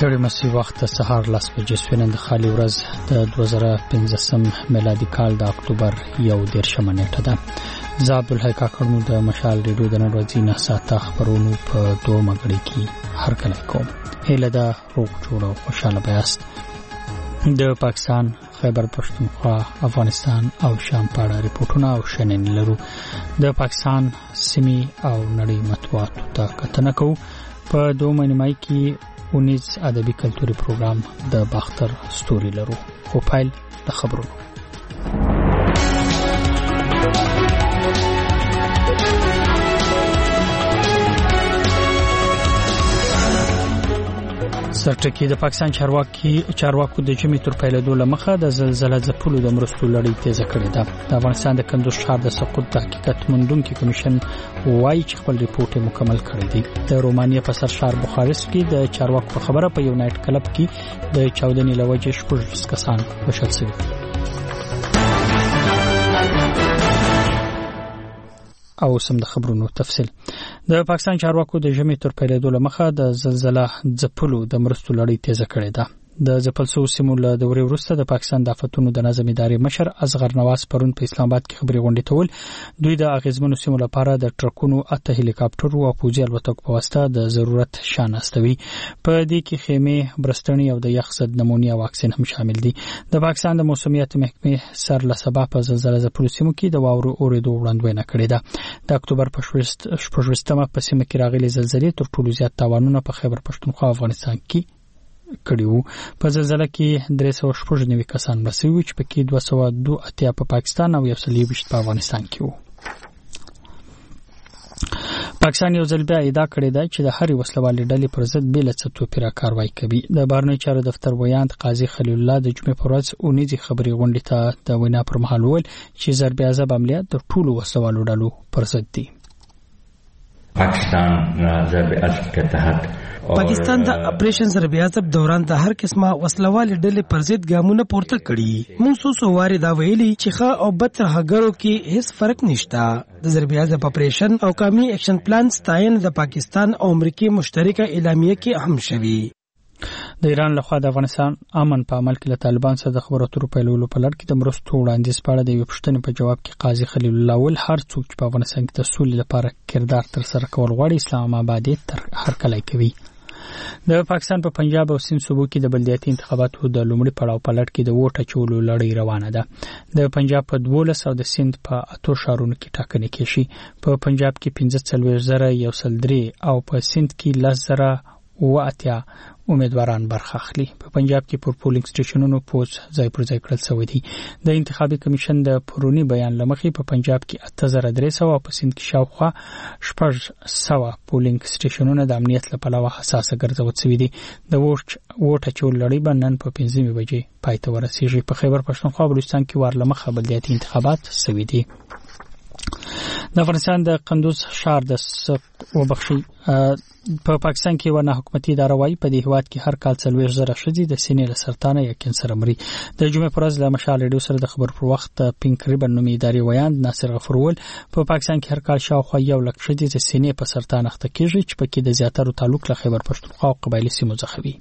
ستړي مسي وخت سهار 10 بجې سوینند خالي ورځ د 2015 میلادي کال د اکتوبر 1 نیټه ده. زه عبدالحی کاکړمو د مشال ریډیو د نن ورځې 9 ساعته خبرونو په 2 مګړۍ کې هرکلی کوم. هیله ده روغ جوړ او خوشاله بیاست. د پاکستان، خیبر پښتونخوا، افغانستان او شام په اړه ریپورتونه او شننې لرو. د پاکستان سیمې او نړۍ مطبوعاتو ته کتنه کوو. په 2 نیمایي کې 19 ادبي کلتوري پروګرام د باختر ستوري لرو. خو پایل د خبرونو. سرټکی د پاکستان چارواکو د جمی تر پیلېدو لمخه د زلزلې ځپلو د مرستو لړۍ تیزه کړې ده. د افغانستان د کندوز ښار د سقوط تحقیقات مندونکو کمیشن وایي چې خپل ریپورت مکمل کړی دی. د رومانیا په سر ښار بخارست کې د چارواکو په خبره په یو نایټ کلب کې د چاودنې لوجه 16 کسان وشل شوي. او سم د خبرونو تفصیل. د پاکستان چارواکو د جمی تر پیلېدو لمخه د زلزلې ځپلو د مرستو لړۍ تیزه کړې ده. د ځپل شوو سیمو له دورې وروسته د پاکستان د آفتونو د نظم ادارې مشر اصغر نواز پرون په اسلام آباد کې خبري غونډه تول. دوی د اغیزمنو سیمو لپاره د ټرکونو 8 هلیکاپټرو او پوځي الوتکو په واسطه د ضرورت شان استوي. په دې کې خیمه، برستنی او د یخ ضد نمونې او واکسین هم شامل دي. د پاکستان د موسمیات محکمې سر له سبب په زلزلې ځپلو سیمو کې د واورو اورېدو وړاندوینه کړې ده. د اکتوبر په 14مه په سیمه کې راغلي زلزلې تر ټولو زیات تاوانونه په خیبر پښتونخوا افغانستان کې کړي وو. په زلزلې کې 390 کسان مړ شوي چې پکې 282 په پاکستان او 120 په افغانستان کې وو. پاکستان یو ځل بیا ادعا کړې ده چې د هرې وسلوالې ډلې پر ضد بې له څه توپیره کاروایی کوي. د بهرنیو چارو دفتر ویاند قاضي خلیل الله د جمعې پر ورځ اونیزي خبري غونډې ته د وینا پر مهال وویل چې ضرب عذاب عملیات د ټولو وسلوالو ډلو پر ضد دي. पाकिस्तान ضرب عزب के तहत पाकिस्तान د اپریشن ضرب عزب دوران د هر قسمه وسلوالې ډلې پر ضد ګامونه پورته کړي. موږ څو واره دا ویلي چې ښه او بد هغرو کې هیڅ فرق نشته. د ضرب عزب اپریشن او قومي اکشن پلان ستاین د پاکستان او امریکا مشترکه اعلامیه کې اهم شوی. د ایران لخوا د افغانستان امن په عمل کې له طالبان سره د خبرو اترو پیلولو په لړ کې د مرستو وړاندیز په اړه د یو پښتنې په جواب کې قاضي خلیل الله ول هر څوک چې په افغانستان کې د سولې لپاره کردار تر سره کول غواړي اسلام آباد تر هر کله کوي. د پاکستان په پنجاب او سند صوبو کې د بلدیاتي انتخاباتو د لومړي پړاو په لړ کې د ووټ اچولو لړۍ روانه ده. د پنجاب په 12 او د سند په 8 ښارونو کې ټاکنې کیږي. په پنجاب کې 15,103 او په سند کې 10,000 امیدواران برخه اخلي. په پنجاب کې پر پولینګ سټیشنونو پوز ځای پر ځای کړل شوی دی. د انتخابي کمیشن د پرونی بیان لمخې په پنجاب کې 8,300 او په سند کې شاوخوا 600 پولینګ سټیشنونه د امنیت لپاره حساسه ګرځول شوی دي. د ووټ اچول لړۍ نن په 5 بجې پای ته ورسیږي. په خیبر پښتونخوا او بلوچستان کې ورلمخه بلدیاتي انتخابات شوي دي. د افغانستان د کندوز ښار د وبخښي په پاکستان کې ونه حکومتي اداره وايي په دې هیواد کې هر کال 40,000 ښځې د سینې له سرطان یا کینسر مري. د جمعې پر ورځ له مشال ریډیو سره د خبر پر وخت پینک ریبن نومي ادارې ویاند ناصر غفورول په پاکستان کې هر کال شاوخوا 100,000 ښځې د سینې په سرطان اخته کیږي چې پکې د زیاترو تعلق له خیبر پښتونخوا او قبایلی سیمو څخه وي.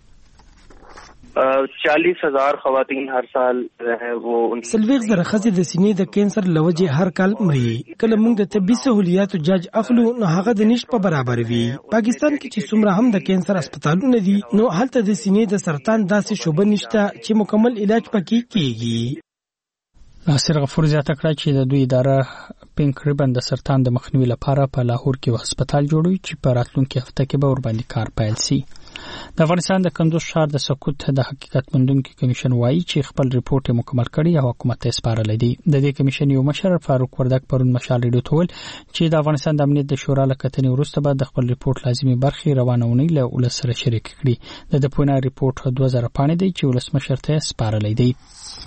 40,000 خواتین هر سال وہ 40,000 ښځې د سینې د کینسر لوجه هر کال مري. کله موږ د طبي سہولیاتو جاج اخلو نو هغه د نشټ په برابر وي. پاکستان کې چې څومره هم د کینسر هسپتالونه دي نو هلته د سینې د سرطان داسې شوبه نشته چې مکمل علاج پکې کیږي. ناصر غفور زیاته کړه چې د دوی اداره پینک ریبن د سرطان د مخنیوي لپاره په لاهور کې یو هسپتال جوړوي چې په راتلونکي هفته کې به ورباندې کار پیل شي. د افغانستان د کندوز ښار د سقوط د حقیقت مندونکو کمیشن وایي چې خپل ریپورت مکمل کړی او حکومت ته سپارلی دی. د دې کمیشن یو مشر فاروق وردک پرون مشال ریډیو ته ویل چې د افغانستان د امنیت د شورا له کتنې وروسته به د خپل ریپورت لازمي برخې روانونې له ولس سره شریک کړي. د پونا ریپورت 2000 پاڼې دی چې ولسمشر ته سپارلی دی.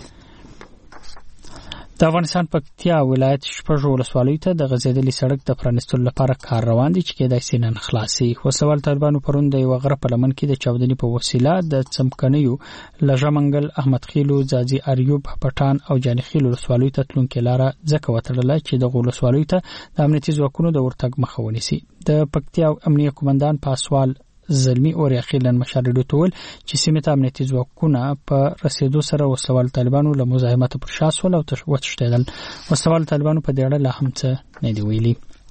د افغانستان پکتیا ولایت شپږ ولسوالیو ته د غځېدلي سړک د پرانیستلو لپاره کار روان دی چې کېدای شي نن خلاصي. وسوال طالبانو پرون د یو غره په لمن کې د چاودنې په وسیله د څمکنیو لژمنګل احمد خیلو ځاځي اریوب پټان او جانخیل ولسوالیو ته تلونکې لاره ځکه وتړله چې د ولسوالیو ته د امنیتي ځواکونو د ورتګ مخه ونیسي. د پکتیا امنیه قومندان پاسوال زلمی اور اخیرا مشارډو تول چې سیمه ته امنیتي ځواکونه په رسیدو سره وسوال طالبانو له مزاحمت پر شا سول او وتښتیدل. وسوال طالبانو په دې اړه لا هم څه نه دی ویلي.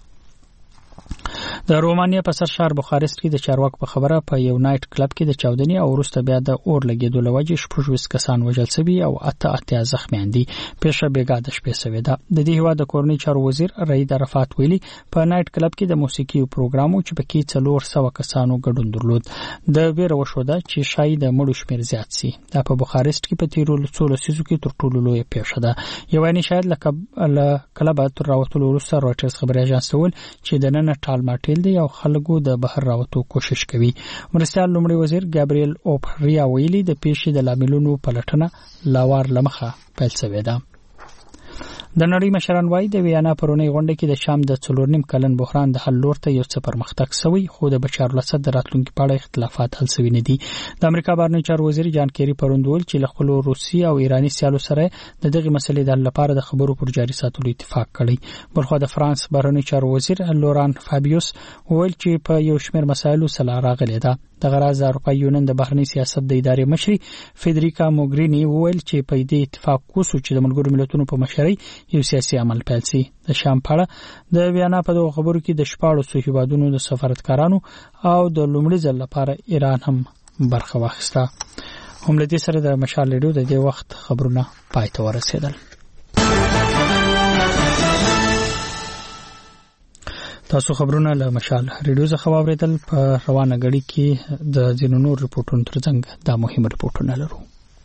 د رومانیا په سر شهر بخارست کې د چارواکو په خبره په یو نایټ کلب کې د چاودنې او وروسته بیا د اور لګېدو له وجې 26 کسان وژل شوي او 8 زخمیان دي. پیښه بیګا د شپې شوې ده. د دې هیواد د کورنۍ چارو وزیر رئیس عرفات ویلي په نایټ کلب کې د موسیقي پروګرامو چې پکې 400 کسانو ګډون درلود. د ویره وشوده چې شاید د مړو شمیر زیات شي. دا په بخارست کې په تیرو 13 لسیزو کې تر ټولو لوی پیښه ده. یو نه شاید له کلبه تر راوتلو وروسته رويټرز خبري اژانس ول چې د نن ټال ماټیل دی او خلکو د بهر راوتو کوشش کوي. مرستیال لومړی وزیر ګابریل اوپریا ویلي د پیښې د لاملونو پلټنه لاوار لمخه پیل شوې ده. د نړۍ مشران وايي د ویانا پرونی غونډه کې د شام د 4.5 کلن بحران د حل لور ته یو څه پرمختګ شوی خو د بشار الاسد د راتلونکو په اړه اختلافات حل شوي نه دي. د امریکا بهرنی چارو وزیر جان کیری پروندول چې له خپل روسي او ایرانی سیالو سره د دغه مسلې د حل لپاره د خبرو پر جاري ساتلو اتفاق کړی. بلخو د فرانس بهرنی چارو وزیر لوران فابیوس ویل چې په یو شمېر مسایلو سره راغلی ده. د غراز اروپای یونین د بهرنی سیاست د ادارې مشري فیدریکا موګرینی ویل چې په دې اتفاق کوسو چې د ملګرو ملتونو په مشرۍ یو سیاسي عمل پیل شي. د شام پاړه د ویانا په دغه خبرو کې د 14 هیوادونو د سفارتکارانو او د لومړي ځل لپاره ایران هم برخه واخیسته. هم له دې سره د مشال لیډو د دې وخت خبرونه پای ته ورسېدل. تاسو خبرونه له مشال ریډیو څخه واوریدل. په روانه غړي کې د ځینو نور ریپورتونو ترڅنګ دا مهمه ریپورتونه لرو.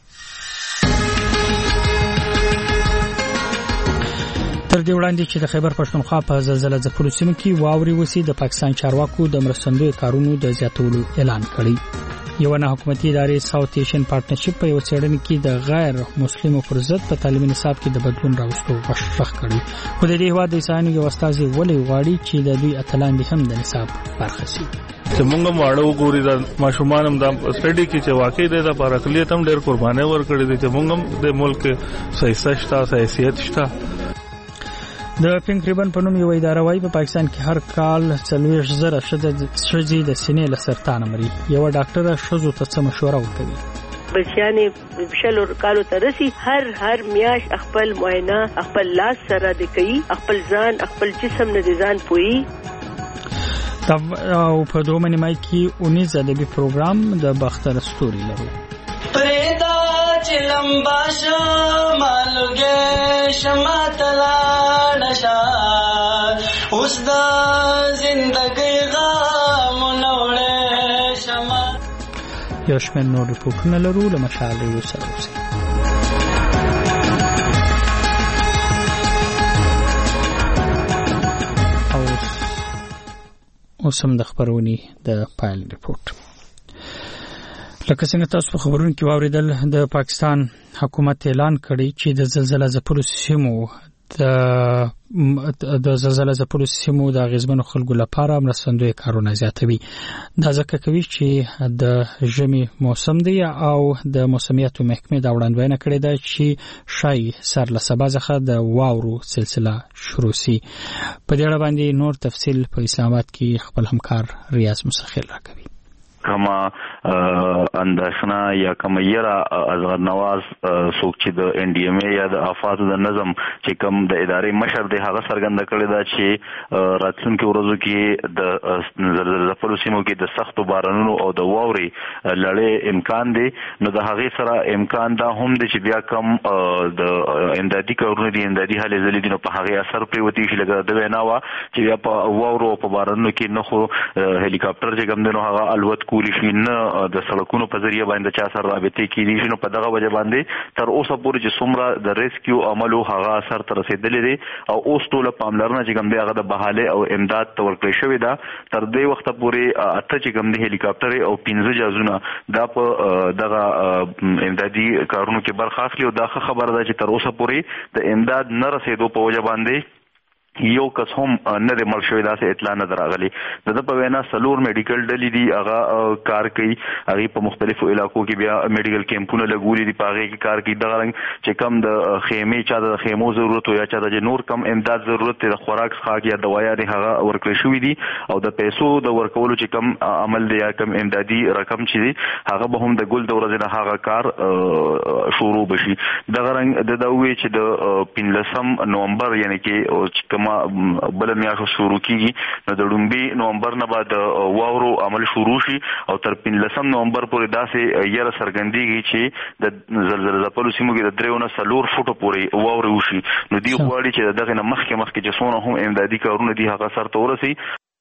تر دې وړاندې چې د خیبر پښتونخوا په زلزلہ ځپلو سیمه کې واوري وسی د پاکستان چارواکو د مرستندوی کارونو د زیاتولو اعلان کړی. یو نه حکومتي ادارې ساوث ایشین پارټنرشپ په یو څېړنه کې د غیر مسلمانو پر ضد په تعلیمي نصاب کې د بدلون راوستو غوښتنه کړې. خو د دې هیواد د انساني یو استازي ولې غواړي چې د دوی اتلان دي هم د نصاب برخه شي. چې موږ واړو ګوري د ماشومان هم د سټډي کې چې واقعي د پر اقلیت هم ډېر قرباني ورکړي دي چې موږ د ملک صحیح حیثیت شته. د پینک ریبن په نوم یو اداره وايي په پاکستان کې هر کال 40,000 ښځې د سینې له سرطان مري. یو ډاکټر ښځو ته څه مشوره ورکوي؟ بچیانې شلو کالو ته رسي هر میاش خپل معاینه خپل لاس سره د کوي خپل ځان خپل جسم نه ځان پوي. او په دوه منی مای کې 19 ادبي پروګرام د باختر ستوري لرو. پریدا چلم باشا مالوګه شماتلا نشا اوس د زندګۍ غم نوړې شما. یو شمېر نور ریپورټونه لرو له مشال یو سره اوسئ. اوس هم د خبرونې د پایل ریپورت. لکه څنګه تاسو په خبرونو کې واوریدل د پاکستان حکومت اعلان کړی چې د زلزلہ ځپلو سیمو د زلزلہ ځپلو سیمو د غزبنو خلکو لپاره مرستندوی کارونه زیاتوي. دا ځکه کوي چې د ژمي موسم دی او د موسمیاتو محکمې دا وړاندوینه کړې ده چې شای سر له سبا څخه د واورو سلسله شروع شي. په دې اړه باندې نور تفصیل په اسلام آباد کې خپل همکار ریاض مسخیل راکوي. کما انداشنا یا کما یرا ازغر نواز څوک چې د ان ډي ام ای یا د افات د نظم چې کوم د ادارې مشر دی هغه څرګنده کړی دا چې راتلونکي ورځو کې د زلزلې ځپلو سیمو کې د سختو بارانونو او د واوري لړۍ امکان دی. نو د هغې سره امکان دا هم دی چې بیا کم د امدادي کارونه دي امدادي هلې ځلې دي نو په هغې اثر پرېوتی شي. لکه د وینا وه چې بیا په واورو او په بارانونو کې نه خو هلیکاپټر چې کوم دی نو هغه الوت کولی شي نه د سړکونو په ذریعه باندې چا سره رابطې کېدي شي. نو په دغه وجه باندې تر اوسه پورې چې څومره د ریسکیو عملو هغه اثر ته رسېدلی دی او اوس ټوله پاملرنه چې کوم دی هغه د بحالۍ او امداد ته ورکړی شوې ده. تر دې وخته پورې 8 چې کوم دی هلیکاپټرې او 15 جهازونه دا په دغه امدادي کارونو کې برخه اخلي او دا ښه خبره ده چې تر اوسه پورې د امداد نه رسېدو په وجه باندې یو کس هم نه د مړ شوی داسې اطلاع نه راغلی. د په وینا سلور میډیکل ډلې دي هغه کار کوي، هغه په مختلفو علاقو کې بیا میډیکل کیمپونه لګولي دي، په هغه کې کار کوي. دغه رنګ چې کم د خیمې چا د خیمو ضرورت یا چا د نور کم امداد ضرورت د خوراک څخه یا دوايا دي هغه ورکړل شوی دي، او د پیسو د ورکولو چې کم عمل دی یا کم امدادي رقم چې دی هغه به هم د ګل د ورځې نه هغه کار شروع بشي. دغه رنګ د دوی چې د 15 نومبر یعنی کې ما بل میاشت شروع کیږي، نو د لومبي نومبر نه بعد واورو عمل شروع شي او تر 15 نومبر پورې داسې یره سرګندېږي چې د زلزلې ځپلو سیمو کې د 3 نه 4 فوټو پورې واورو وشي. نو دی غواړي چې دغه نه مخکې چې څونه هم امدادي کارونه دي هغه سره ورسي.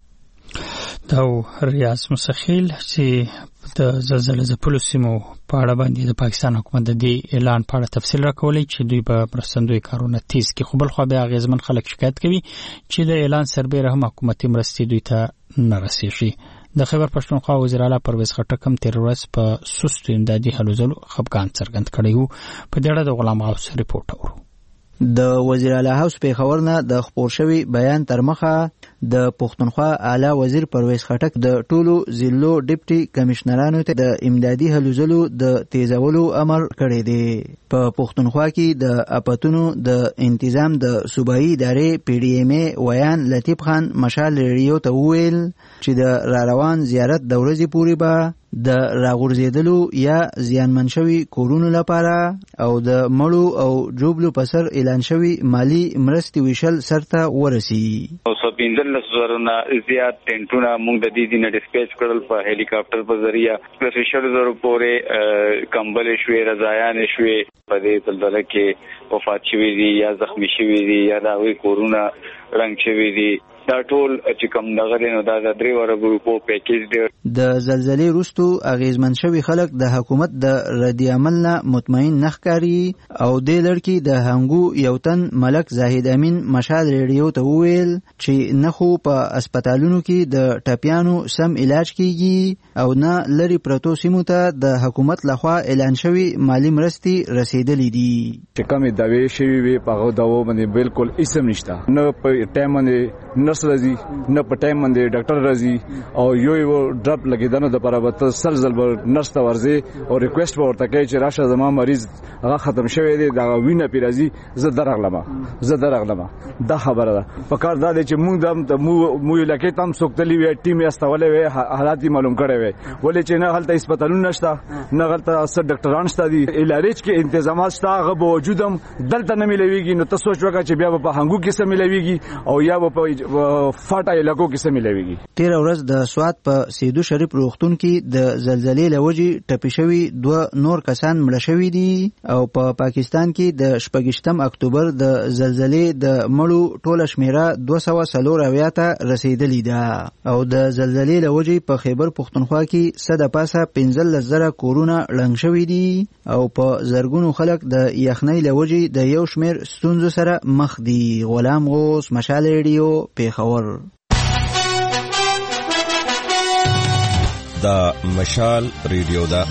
دا ریاض مسخیل چې د زلزلې ځپلو سیمو په اړه باندې د پاکستان حکومت د دې اعلان په اړه تفصیل راکولی چې دوی په مرستندوی کارونه تیز کې. خو بل خو بیا اغیزمن خلک شکایت کوي چې د اعلان سربېره هم حکومتي مرستې دوی ته نه رسیږي. د خیبر پښتونخوا وزیر اعلی پرویز خټک هم تیر ورځ په سستو امدادي هلو ځلو خفګان څرګند کړی و. په دې اړه د غلام غوث ریپورټ اورو. د وزیر اعلی هاوس پیښور نه د خبر شوی بیان تر مخه د پښتونخوا اعلی وزیر پرویز خټک د ټولو ضلعو ډیپټي کمشنرانو ته د امدادي هلو ځلو د تیزولو امر کړی دی. په پښتونخوا کې د اپاتونو د تنظیم د صوبایي ادارې پی ډی ایم ای ویان لطیف خان مشال ریډیو ته وویل چې د روان زیارت د ورځې پورې به د راغورځېدلو یا زیانمن شوي کورونو لپاره او د مړو او جوبلو په سر اعلان شوي مالی مرستې ویشل سرته ورسي. او 15,000 نه زیات ټینټونه موږ د دې نه ډیسپیچ کړل په هلیکاپټر په ذریعہ. 15,000 پورې کمبل شوي، رضایان شوي، په دې زلزلې کې وفات شوي دي یا زخمی شوي دي یا دا وی کورونه رنګ شوي دي. دا ټول چې کوم دغه نو دا د 3 وړو ګروپو پیکیج دی. د زلزلې وروسته اغیزمن شوي خلک د حکومت د ردی عمل نه مطمئن نخکاری او د لړکی د هنګو یو تن ملک زاهد امین مشال ریډیو ته وویل چې نه خو په هسپتالونو کې د ټپیانو سم علاج کیږي او نه لري پروتو سیمو ته د حکومت لخوا اعلان شوي مالی مرستې رسیدلې دي. چې کومې داوی شوي وي په داو باندې بالکل اسم نشته، نه په ټایم باندې نرس راځي، نه په ټایم باندې ډاکټر راځي او یو ډراپ لګیدنه د پرابطه سلزل نرس ته ورځي او ریکوست ورته کوي چې راشه زما مریض هغه ختم شوی دی، دا وینه پیرازي، زه درغلم. دا خبره ده. په کار دا دی چې موږ د مو علاقې تام سوکتلی وي، ټیم یې استولې وي، حالات معلوم کړي وي، ولې چې نه هلته هسپتالونه نشته، نه هلته سر ډاکټران شته دي، علاج کې تنظیمات شته، هغه به وجود هم دلته نه ملويږي. نو تاسو سوچ وکړئ چې بیا په هنګو کې څه ملويږي او یا په فاټا علاقو کې څه ملويږي. تیر ورځ د سوات په سیدو شریف روغتون کې د زلزلې لوجي ټپي شوي 2 نور کسان مړه شوي دي او په پاکستان کې د 28 اکتوبر د زلزلې د مړو ټوله شمیره 240 ته رسیدلې ده او د زلزلې لوجي په خیبر پښتونخوا کې صد پاسه 15,000 کورونه ړنګ شوي دي او په زرګونو خلک د یخنۍ لوجي د یو شمیر ستونزو سره مخ دي. غلام غوث مشال ریډیو پیښور. دا مشال ریډیو دا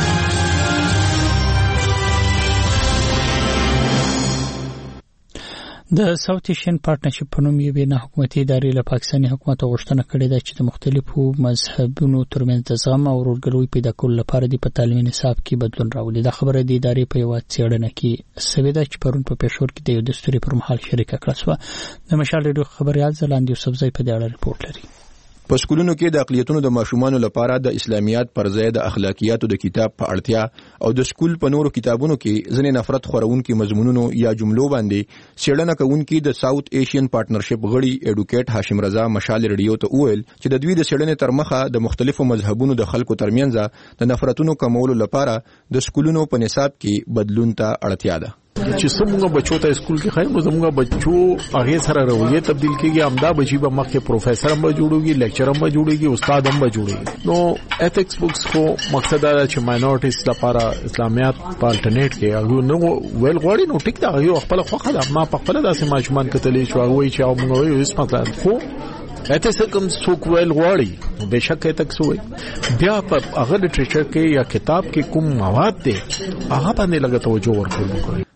د ساوث ایشین پارټنرشپ په نوم یوې نه حکومتي ادارې له پاکستاني حکومت غوښتنه کړې ده چې د مختلفو مذهبونو ترمنځ د زغم او ورورګلوۍ پیدا کولو لپاره د په تعلیمي نصاب کې بدلون راولي. دا خبره د ادارې په یوه څېړنه کې سوې ده چې پرون په پېښور کې د یو دستوري پر مهال شریکه کړه شوه. د مشال ریډیو خبریال ځلاند یوسفزی په دې اړه ریپورټ لري. په سکولونو کې د اقلیتونو د ماشومانو لپاره د اسلامیات پر ځای د اخلاقیاتو د کتاب په اړتیا او د سکول په نورو کتابونو کې ځینې نفرت خورونکي مضمونونو یا جملو باندې څېړنه کوونکي د ساوث ایشین پارټنرشپ غړي ایډوکیټ هاشم رضا مشال ریډیو ته وویل چې د دوی د څېړنې تر مخه د مختلفو مذهبونو د خلکو ترمنځ د نفرتونو کمولو لپاره د سکولونو په نصاب کې بدلون ته اړتیا ده. چې څنګه بچو ته اسکول کې خایم زموږ بچو هغه سره رویه تبدیل کیږي، امدا بچي به مخکې پروفیسور هم جوړوږي، لیکچر هم جوړيږي، استاد هم جوړيږي. نو ایتھکس بوکس کو مقصد دا چې ماینورټیز لپاره اسلامیات په الټرنیټ کې هغه نو ویل غواړي. نو ټیک دا یو خپل خوخه ده، ما په خپل داسې ماجمان کتلې چې هغه وایي چې موږ یو اسم مثلا خو ایتھکس کوم څوک ویل غواړي بهشکه ایتھکس وي. بیا په هغه لټریچر کې یا کتاب کې کوم مواد دي هغه باندې لږ توجه ورکول.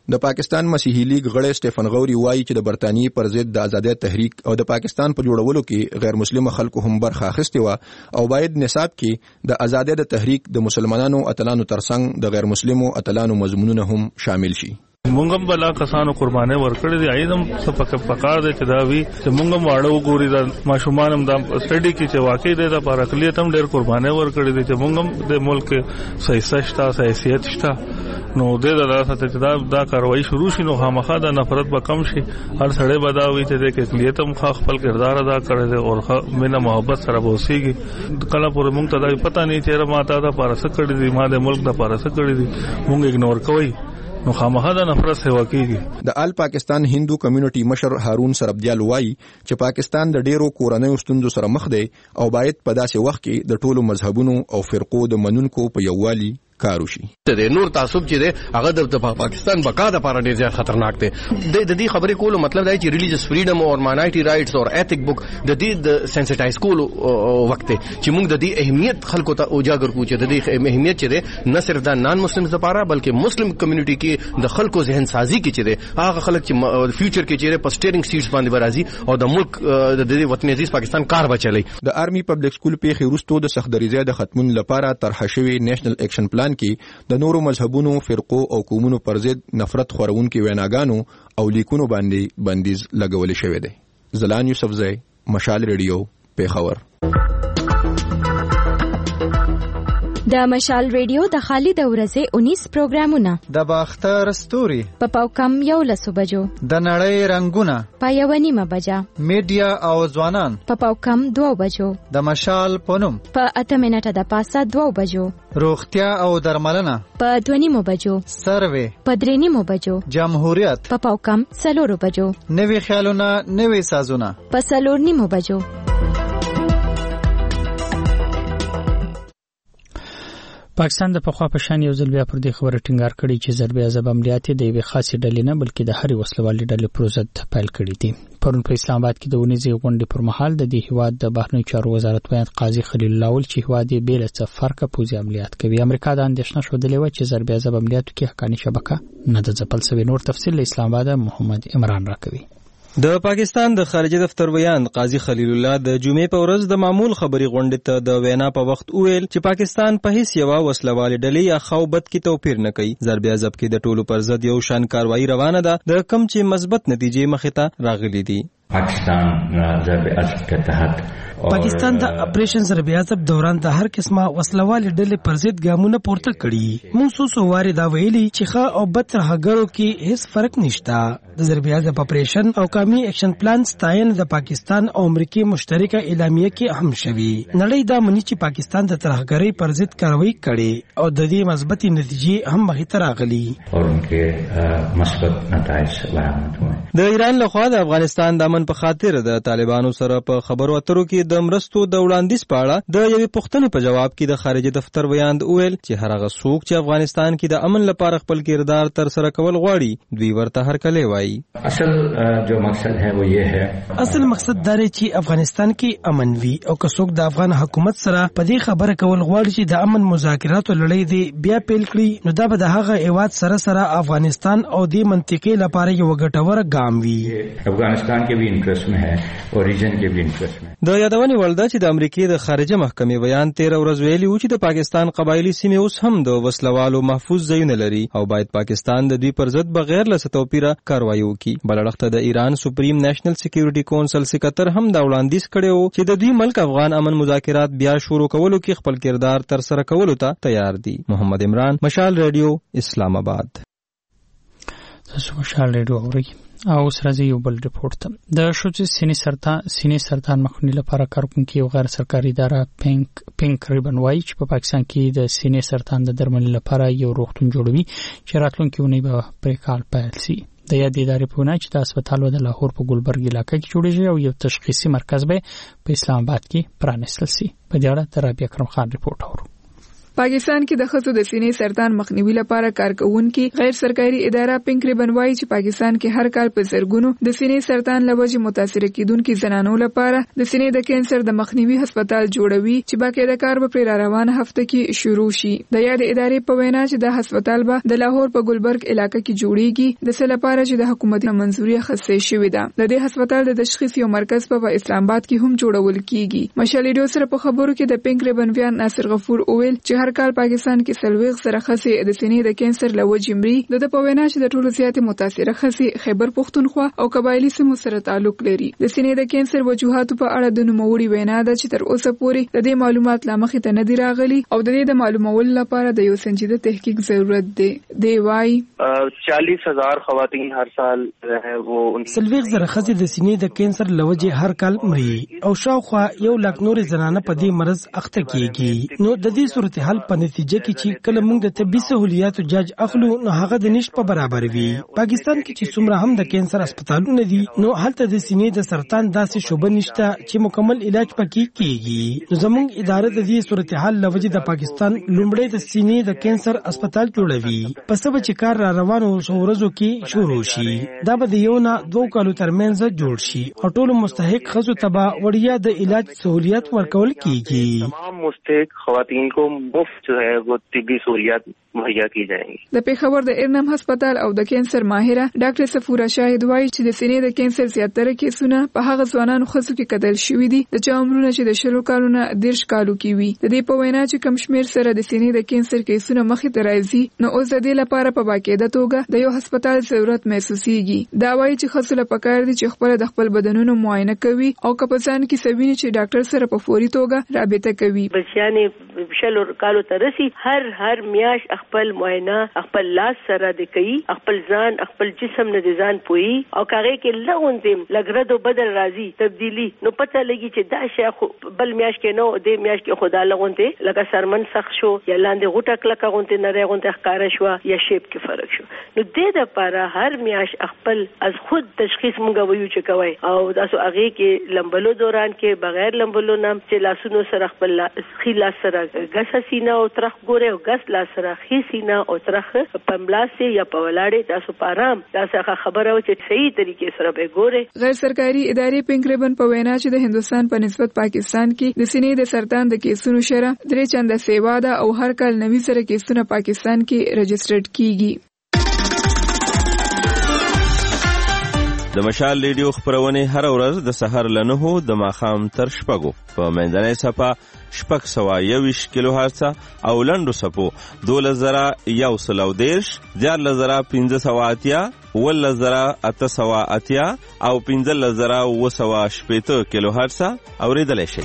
د پاکستان مسیحي لیگ غړی سټيفن غوري وایي چې د برتانیې پر ضد د ازادۍ تحریک او د پاکستان په جوړولو کې غیر مسلمان خلکو هم برخه اخیستې و او باید نصاب کې د ازادۍ د تحریک د مسلمانانو اتلانو ترڅنګ د غیر مسلمو اتلانو مضمونونه هم شامل شي. مونږ بلا کسانو قرباني ورکړي دي اېدم څه پکار دي چې دا وی چې مونږ واړو ګوري د ماشومان هم د سټډي کې چې واقعي دي د پر اقلیت هم ډېر قرباني ورکړي دي چې مونږ د ملک صحیح حیثیت شته نو د لاسه چې دا کاروایی شروع شي نو خامخا د نفرت به کم شي. هر سړی بداوي چې د اقلیت هم خپل کردار ادا کړي دي او مینه محبت سره وسیږي. کله پر مونږ ته دا پته نه چې ماته دا پارس کړي دي ما د ملک د پارس کړي دي مونږ اګنور کوي نو خامخا د نفرت سیوا کیږي. د آل پاکستان هندو کمیونټي مشر هارون سربدیال وایي چې پاکستان د ډیرو کورنیو ستونزو سره مخ دی او باید په داسې وخت کې د ټولو مذهبونو او فرقو د منونکو په یووالي کار وشي. د نور تعصب چې دی هغه د پاکستان بقا د لپاره ډیر زیات خطرناک دی. د دې خبرې کولو مطلب دی چې ریلیجیس فریډم او ماینورټي رائټس او ایتھک بک د دې د سنسټایز کولو وخت دی چې موږ د دې اهمیت خلکو ته اوجاګر کوو چې د دې اهمیت چې دی نه صرف د نان مسلمانز لپاره بلکې مسلم کمیونټي کې د خلکو ذهن سازي کې چې دی هغه خلک چې فیوچر کې چې په سټیرینګ سیټس باندې برازي او د ملک د دې وطن عزیز پاکستان کار بچلای. د آرمي پبلک سکول په خیرستو د سختدریزه د ختمون لپاره طرح شوی نېشنل اکشن پلان کې د نورو مذهبونو فرقو او قومونو پر ضد نفرت خورونکي ویناګانو او لیکونو باندې بندیز لګول شوی دی. زلان یوسفزئی، مشال ریډیو، پیښور. د مشال ریډیو د خالد ورځې 19 پروګرامونه د باختر ستوري په پاوکم 11 بجو، د نړۍ رنگونه په 1:30 بجا، میډیا او ځوانان په پاوکم 2 بجو، د مشال پونم په 8 منټه د پاسه 2 بجو، روغتیا او درملنه په 2:30 بجو، سروې په 3:30 بجو، جمهوریت په پاوکم 4 بجو، نوي خیالونه نوي سازونه په 4:30 بجو. پاکستان د پخوا په شان یو ځل بیا پر دې خبره ټینګار کړی چې ضربې عذاب عملیات د یوې خاصې ډلې نه بلکې د هرې وسلوالې ډلې پر ضد پیل کړي دي. پرون په اسلام آباد کې د ونیزې غونډې پر مهال د دې هیواد د بهرنیو چارو وزارت ویاند قاضي خلیل الله ول چې هیواد یې بې له څه فرقه پوځي عملیات کوي. امریکا د اندېښنه ښودلې وه چې ضربې عذاب عملیاتو کې حقاني شبکه نه ده ځپل سوې. نور تفصیل له اسلام آباد محمد عمران راکوي. د پاکستان د خارجه دفتر ویاند قاضي خلیل الله د جمعې په ورځ د معمول خبري غونډې ته د وینا په وخت ویل چې پاکستان په هیڅ یو وسلوالې ډلې یا خوبت کې توپیر نه کوي. ضربې عذاب کې د ټولو پر ضد یو شان کاروایی روانه ده د کم چې مثبت نتیجې مخې ته راغلي دي. پاکستان ضرب عذاب के तहत पाकिस्तान د اپریشن ضرب عذاب دوران د هر قسمه وسلوالې ډلې پر ضد ګامونه پورته کړي. موږ واري دا ویلي چې ښه او بد ترهګرو کې هیڅ فرق نشته. د ضرب عذاب اپریشن او قومي اکشن پلان ستاین د پاکستان او امریکای مشترکه اعلامیه کې اهم شوی. نړۍ دا مني چې پاکستان د ترهګرۍ پر ضد کاروایی کړي او د دې مثبتې نتیجې هم مخې ته راغلي او انکه مثبت نتایج برآمد ہوئے. د ایران لخوا د افغانستان د امن په خاطر د طالبانو سره په خبرو اترو کې د مرستو د وړاندیز په اړه د یوې پوښتنې په جواب کې د خارجه دفتر ویاند ویل چې هر هغه څوک چې افغانستان کې د امن لپاره خپل کردار تر سره کول غواړي دوی ورته هرکلی وایي. اصل جو مقصد ہے وہ یہ ہے اصل مقصد دا چې افغانستان کې امن وي او که څوک د افغان حکومت سره په دې خبره کول غواړي چې د امن مذاکراتو لړۍ دی بیا پیل کړي نو دا به د هغه هیواد سره افغانستان او د منطقې لپاره یو ګټور ګام وي. افغانستان کې بھی انټرست میں ہے او ریجن کې بھی انټرست میں. د یادونې وړ ده چې د امریکای د خارجه محکمې بیان 13 ورځ ویلي و چې د پاکستان قبایلی سیمې اوس هم د وسلوالو محفوظ ځایونه لري او باید پاکستان د دوی پر ضد بغیر له توپیره کاروایی وکړي. بلړښت د ایران سپریم نېشنل سکیورټي کونسل سکتر هم دا وړاندیز کړی و چې د دوی ملک افغان امن مذاکرات بیا شروع کولو کې خپل کردار تر سره کولو ته تیار دي. محمد عمران، مشال ریډیو، اسلام آباد. تاسو مشال ریډیو اورئ. او سره یو بل ریپورت ته د شوچ سینې سرطان مخنیوي لپاره کارکونکي او غیر سرکاري اداره پینک ریبن وایي چې په پاکستان کې د سینې سرطان د درملنې لپاره یو روغتون جوړوي چې راتلونکي اونۍ به پرې کار پیل شي. د یادې ادارې په وینا چې د هسپتال د لاهور په ګلبرګ علاقې کې جوړیږي او یو تشخیصي مرکز به په اسلام آباد کې پرانیستل شي. په دې اړه تر رابعه کرم خان ریپورت اورو. پاکستان کې د ښځو د سینې سرطان مخنیوي لپاره کارکوونکي غیر سرکاري اداره پینک ریبن وايي چې پاکستان کې هر کال په زرګونو د سینې سرطان له وجې متاثر کیدونکو زنانو لپاره د سینې د کینسر د مخنیوي هسپتال جوړوي چې باقاعده کار به پر روانه هفته کې شروع شي. د یاد ادارې په وینا چې د هسپتال به د لاهور په ګلبرګ علاقې کې جوړیږي د څه لپاره چې د حکومت منظوري اخیستل شوې ده. د دې هسپتال د تشخیص یو مرکز په اسلام آباد کې هم جوړول کیږي. مشال ریډیو سره په خبرو کې د پینک ریبن ویان ناصر غفور اویل چې هر کال پاکستان کې سلويغ سره خسي د سینې د کینسر له وجې مري. د په وینا چې د ټولو زیاتې متاثره خسي خیبر پختونخوا او قبایلی سیمو سره تعلق لري. د سینې د کینسر وجوهاتو په اړه د نوموړي وینا ده چې تر اوسه پورې د دې معلومات لا مخې ته نه دي راغلي او د دې د معلومولو لپاره د یو سنجیده تحقیق ضرورت دی. دی وايي 40,000 خواتین هر سال وہ سلويغ سره خسي د سینې د کینسر له وجې هر کال مري او شاوخوا 1 لک نور زنانه په دې مرض اخته کیږي. نو د دې صورتحال په نتیجه کې چې کله موږ د طبي سہولیاتو جاج اخلو نو هغه د نشټ په برابر وي. پاکستان کې چې څومره هم د کینسر هسپتالونه دي نو هلته د سینې د سرطان داسې شوبه نشته چې مکمل علاج پکې کیږي. نو زموږ اداره د دې صورتحال له وجې د پاکستان لومړی د سینې د کینسر هسپتال جوړوي. په سبا چې کار را روانو ورځو کې شروع شي. دا به د 1 نه 2 کالو ترمنځ جوړ شي او ټول مستحق خزو تبا وړیا د علاج سہولیات ورکول کیږي. تمام مستحق خواتین کو مفت جو ہے وہ طبی سہولیات مہیا کی جائیں گی. د پیښور د ارنم هسپتال او د کینسر ماهره ډاکټر سفوره شاهد وايي چې د سینې د کینسر زیاتره کیسونه په هغه ځوانانو خصو کې کدل شوې دي د چا عمرونه چې د 10 کالونو 10 کالو کې وي. د دې په وینا چې کم شمیر سره د سینې د کینسر کیسونه مخې ته راځي نو اوس د دې لپاره په باقاعده توګه د یو هسپتال ضرورت محسوسيږي. دا وايي چې خصو له پکار دي چې خپل د خپل بدنونو معاینه کوي او کپسان کې سویني چې ډاکټر سره په فوري توګه رابطه کوي. بچیانې شلو کالو ته رسی هر میاش خپل معاینه خپل لاس سره د کوي خپل ځان خپل جسم نه ځان پوي او کاغه کې لغوندم لګردو بدل راځي تبدیلی نو پته لګي چې دا شی بل میاش کې نو د میاش کې خدا لغونته لکه سرمن سخت شو یا لاندې غوټه کلکه غونته نه غونته ښکارا شو یا شیپ کې فرق شو. نو د دې لپاره هر میاش خپل از خود تشخیص مونږ وایو چې کوي او تاسو هغه کې لمبلو دوران کې بغیر لمبلو نام چې لاسونو سره خپل خیلا سره غس سینه او ترخ ګوره او غس لا سره خي سینه او ترخ پملاسه یا پولاړې تاسو پارام تاسو خبره او چې صحیح طریقې سره به ګوره. غیر سرکاري ادارې پینک ریبن په وینا چې د هندستان په نسبت پاکستان کې د سینې د سرطان د کیسونو شره 3 چنده سیوا ده او هر کال 90 سره کیسونه پاکستان کې رجسټرډ کیږي. د مشال ریډیو خبرونه هر ورځ د سحر له 9 د ماخام تر شپږو په منځنۍ صفه 621 کیلو هرتز او لنډو صفو 2110 1580 ولزرا او 15080 کیلو هرتز اوریدل شي.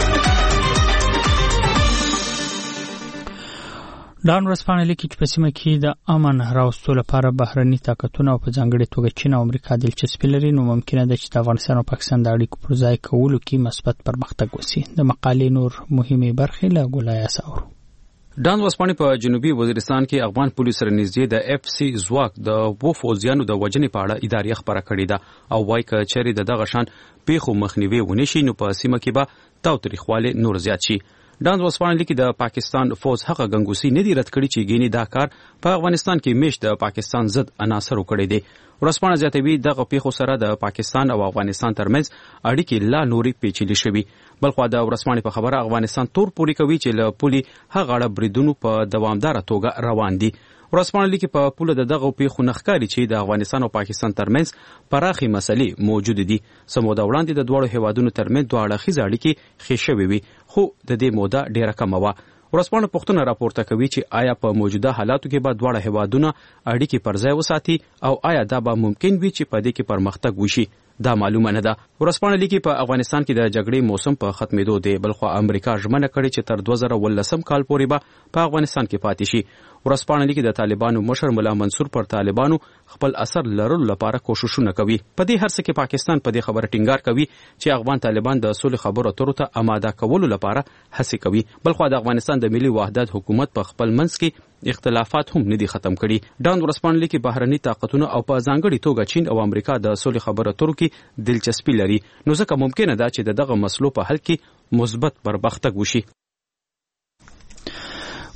ډان ورسپانه لیکي چې په سیمه کې د امن راوستلو لپاره بهرني طاقتونه او په ځانګړي توګه چین او امریکا دلچسپي لري نو ممکنه ده چې د افغانستان او پاکستان د اړیکو پر ځای کولو کې مثبت پرمختګ وشي. د مقالې نور مهمه برخې له ګولای اساور. ډان ورسپانه په جنوبي وزیرستان کې افغان پولیس سره نږدې د اف سی ځواک د وو فوجیانو د وجنې په اړه اداري خبره کړې ده او وايي چې چېرې دغه شان پیښو مخنیوي ونشي نو په سیمه کې به تاوتریخواله نور زیات شي. ډان ورسپانه لیکي د پاکستان فوج هغه غنګوسی نه دی رد کړی چې ګینی دا کار په افغانستان کې میش د پاکستان ضد عناصر وکړي دي. ورسپانه زیاتوي دغه پیښو سره د پاکستان او افغانستان ترمنځ اړیکې لا نوري پیچلې شوي. بلخو د ورسپانه په خبره افغانستان تور پوری کوي چې له پولي هغه اړه بریدونو په دوامدار توګه روان دي. ورسپانه لیکي په پوله دغه پیښو نخکاری چې د افغانستان او پاکستان ترمنځ پراخي مسلې موجود دي. سمو د وړاندې د دوه هیوادونو ترمنځ دوه اړخیز اړیکې خښوي وي خو د دې موده ډیره کم وه. ورسپانه پښتون راپورته کوي چې آیا په موجوده حالاتو کې به دوه هیوادونه اړیکې پر ځای وساتي او آیا دا به ممکن وي چې په دې کې پرمختګ وشي دا معلومه نه ده. ورسپانه لیکي په افغانستان کې د جګړې موسم په ختمېدو دی بلخو امریکا ژمنه کړې چې تر 2019 کال پورې به په افغانستان کې پاتې شي. ورسپانه لیکي د طالبانو مشر مولا منصور پر طالبانو خپل اثر لرلو لپاره کوششونه کوي. په دې هر څه کې پاکستان په دې خبره ټینګار کوي چې افغان طالبان د سولې خبرو اترو ته آماده کولو لپاره هڅې کوي. بلخو د افغانستان د ملي وحدت حکومت په خپل منځ کې اختلافات هم نه دي ختم کړي. ډان ورسپانه لیکي بهرني طاقتونه او په ځانګړي توګه چین او امریکا د سولې خبرو اترو کې دلچسپي لري نو ځکه ممکنه ده چې دغه مسلو په حل کې مثبت پرمختګ وشي.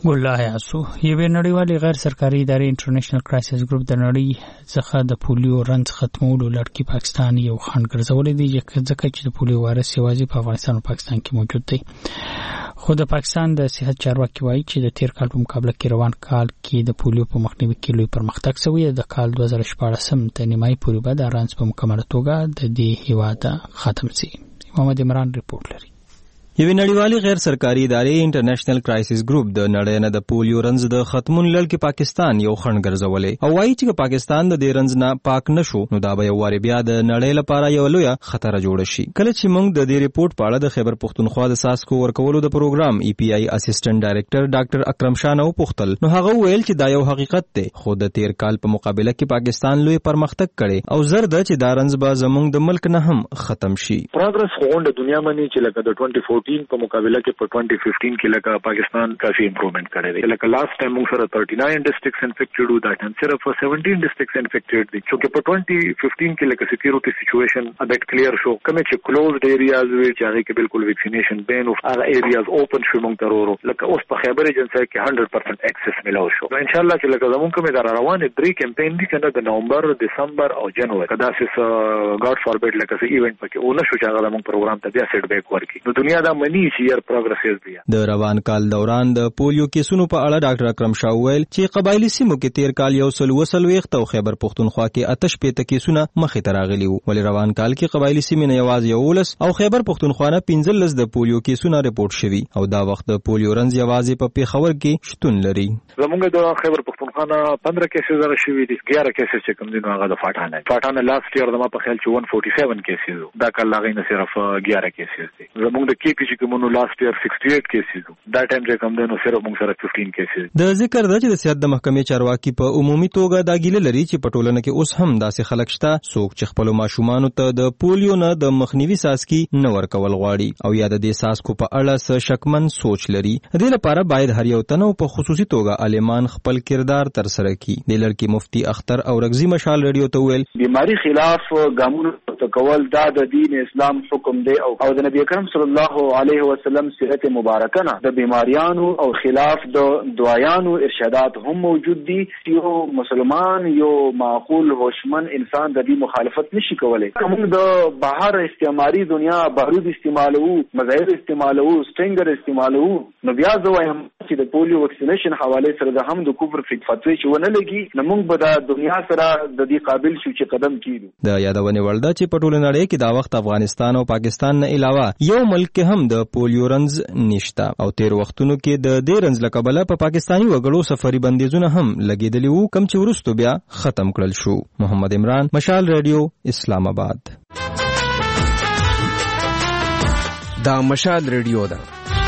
ګلاه یاسو یوه نړیوالې غیر سرکاري ادارې انټرنیشنل کرایسس ګروپ د نړۍ څخه د پولیو رنځ ختمولو لړ کې پاکستان یو خنډ ګرځولې دی ځکه چې د پولیو وایرس یوازې په افغانستان او پاکستان کې موجود دی. خو د پاکستان د صحت چارواکي وایي چې د تیر کال په مقابله کې روان کال کې د پولیو په مخنیوي کې لوی پرمختګ شوی دی. د کال 2014 ته نیمایي پورې به د رنځ په مکمله توګه د دې هیواد ختم شي. محمد عمران ریپورت لري. یوه نړیوالې غیر سرکاري ادارې انټرنیشنل کرایسس ګروپ د نړۍ نه د پولیو رنځ د ختمون لړ کې پاکستان یو خنډ ګرځولې او وایي چې پاکستان د دې رنځ نه پاک نشو نو دا به یو واري بیا د نړۍ لپاره یو لوی خطر جوړ شي. کله چې موږ د دې ریپورت په اړه د خیبر پختونخوا د ساسکو ورکولو د پروګرام ای پی آی اسسټنټ ډایریکټر ډاکټر اکرم شاه نو پختل نو هغه ویل چې دا یو حقیقت دی خو د تیر کال په مقابله کې پاکستان لوی پرمختګ کړي او زر د چې دا رنځ به زموږ د ملک نه هم ختم شي. پروګرس خوند دنیا باندې چې لکه د 2014 په مقابله کې په 2015 کې لکه پاکستان کافي امپروومنٹ کړی دی. لکه لاست ټایم موږ سره 39 ډسټرکټس انفیکټډ وو دا ټایم صرف 17 ډسټرکټس انفیکټډ دي چې په 2015 کې لکه سکیورټي سچويشن ابټ کلیر شو کوم چې کلوزډ ایریاز وی چې هغه کې بالکل ویکسینیشن بین او هغه ایریاز اوپن شو موږ ترورو لکه اوس په خیبر ایجنسی کې 100% اکسس ملو شو. ان شاء الله چې لکه زموږ کومه دا روانه درې کمپاین دي کنه د نومبر دسمبر او جنوري کدا سه ګاډ فوربټ لکه سه ایونت پکې اون شو چې هغه موږ پروګرام ته بیا سیټ بیک ورکړي. نو دنیا دا منی چې یار د روان کال دوران د پولیو کیسونو په اړه ډاکټر اکرم شاه ویل چې قبایلی سیمو کې تیر کال یو سل وسلويخت او خیبر پختونخوا کې آتش پیته کیسونه مخې ته راغلي وو ولې روان کال کې قبایلی سیمې نه یوازې یولس او خیبر پختونخوا نه 15 د پولیو کیسونه ریپورت شوي او دا وخت د پولیو رنځ یوازې په پیښور کې شتون لري. زمونږ د خیبر پختونخوا نه 15 کیسز را شوي دي 11 کیسز چې کوم دي نو هغه د فاټانه لاست ایئر د ما په خیال چې 147 کیسز دا کال لاغې نه صرف 11 کیسز دي. زمونږ د کې چې کومو لاست ایئر 68 کیسز دا ټایم چې کوم دنو صرف موږ سره 15 کیسز. د ذکر د چې د صحت د محکمې چارواکي په عمومي توګه دا ګیله لري چې په ټولنه کې اوس هم داسې خلک شته څوک چې خپل ماشومان ته د پولیو نه د مخنیوي ساسکي نه ورکول غواړي او یا د دې ساسکو په اړه څه شکمن سوچ لري. دې لپاره باید هر یو تنو په خصوصي توګه عالمان خپل کردار تر سره کړي. د لړکی مفتی اختر او رغزی مشال ریډیو ته ویل بیماری خلاف ګامونه تکول دا د دین اسلام حکم دی او د نبی کریم صلی الله علیه وسلم سیرت مبارکه نه د بیماریانو او خلاف د دعایانو ارشادات هم موجود دي. یو مسلمان یو معقول هوشمن انسان د دې مخالفت نشي کولای. کوم د بهر استعماري دنیا بارود استعمالو مظاهر استعمالو سټینګر استعمالو نو بیا زه وایم چې د پولیو ویکسینیشن حواله سره د هم د کفر فتوی چې ونه لګي نو موږ به د دنیا سره د دې قابل شو چې قدم کیږو. د یادونه ولدا چې په ټوله نړۍ کې دا وخت افغانستان او پاکستان نه علاوه یو ملک کې هم د پولیو رنځ نشته او تیر وختونو کې د دې رنځ لکبله په پاکستاني وګړو سفري بندیزونه هم لګیدلی وو کم چې ورستو بیا ختم کړل شو. محمد عمران مشال ریډیو اسلام آباد. دا مشال ریډیو ده.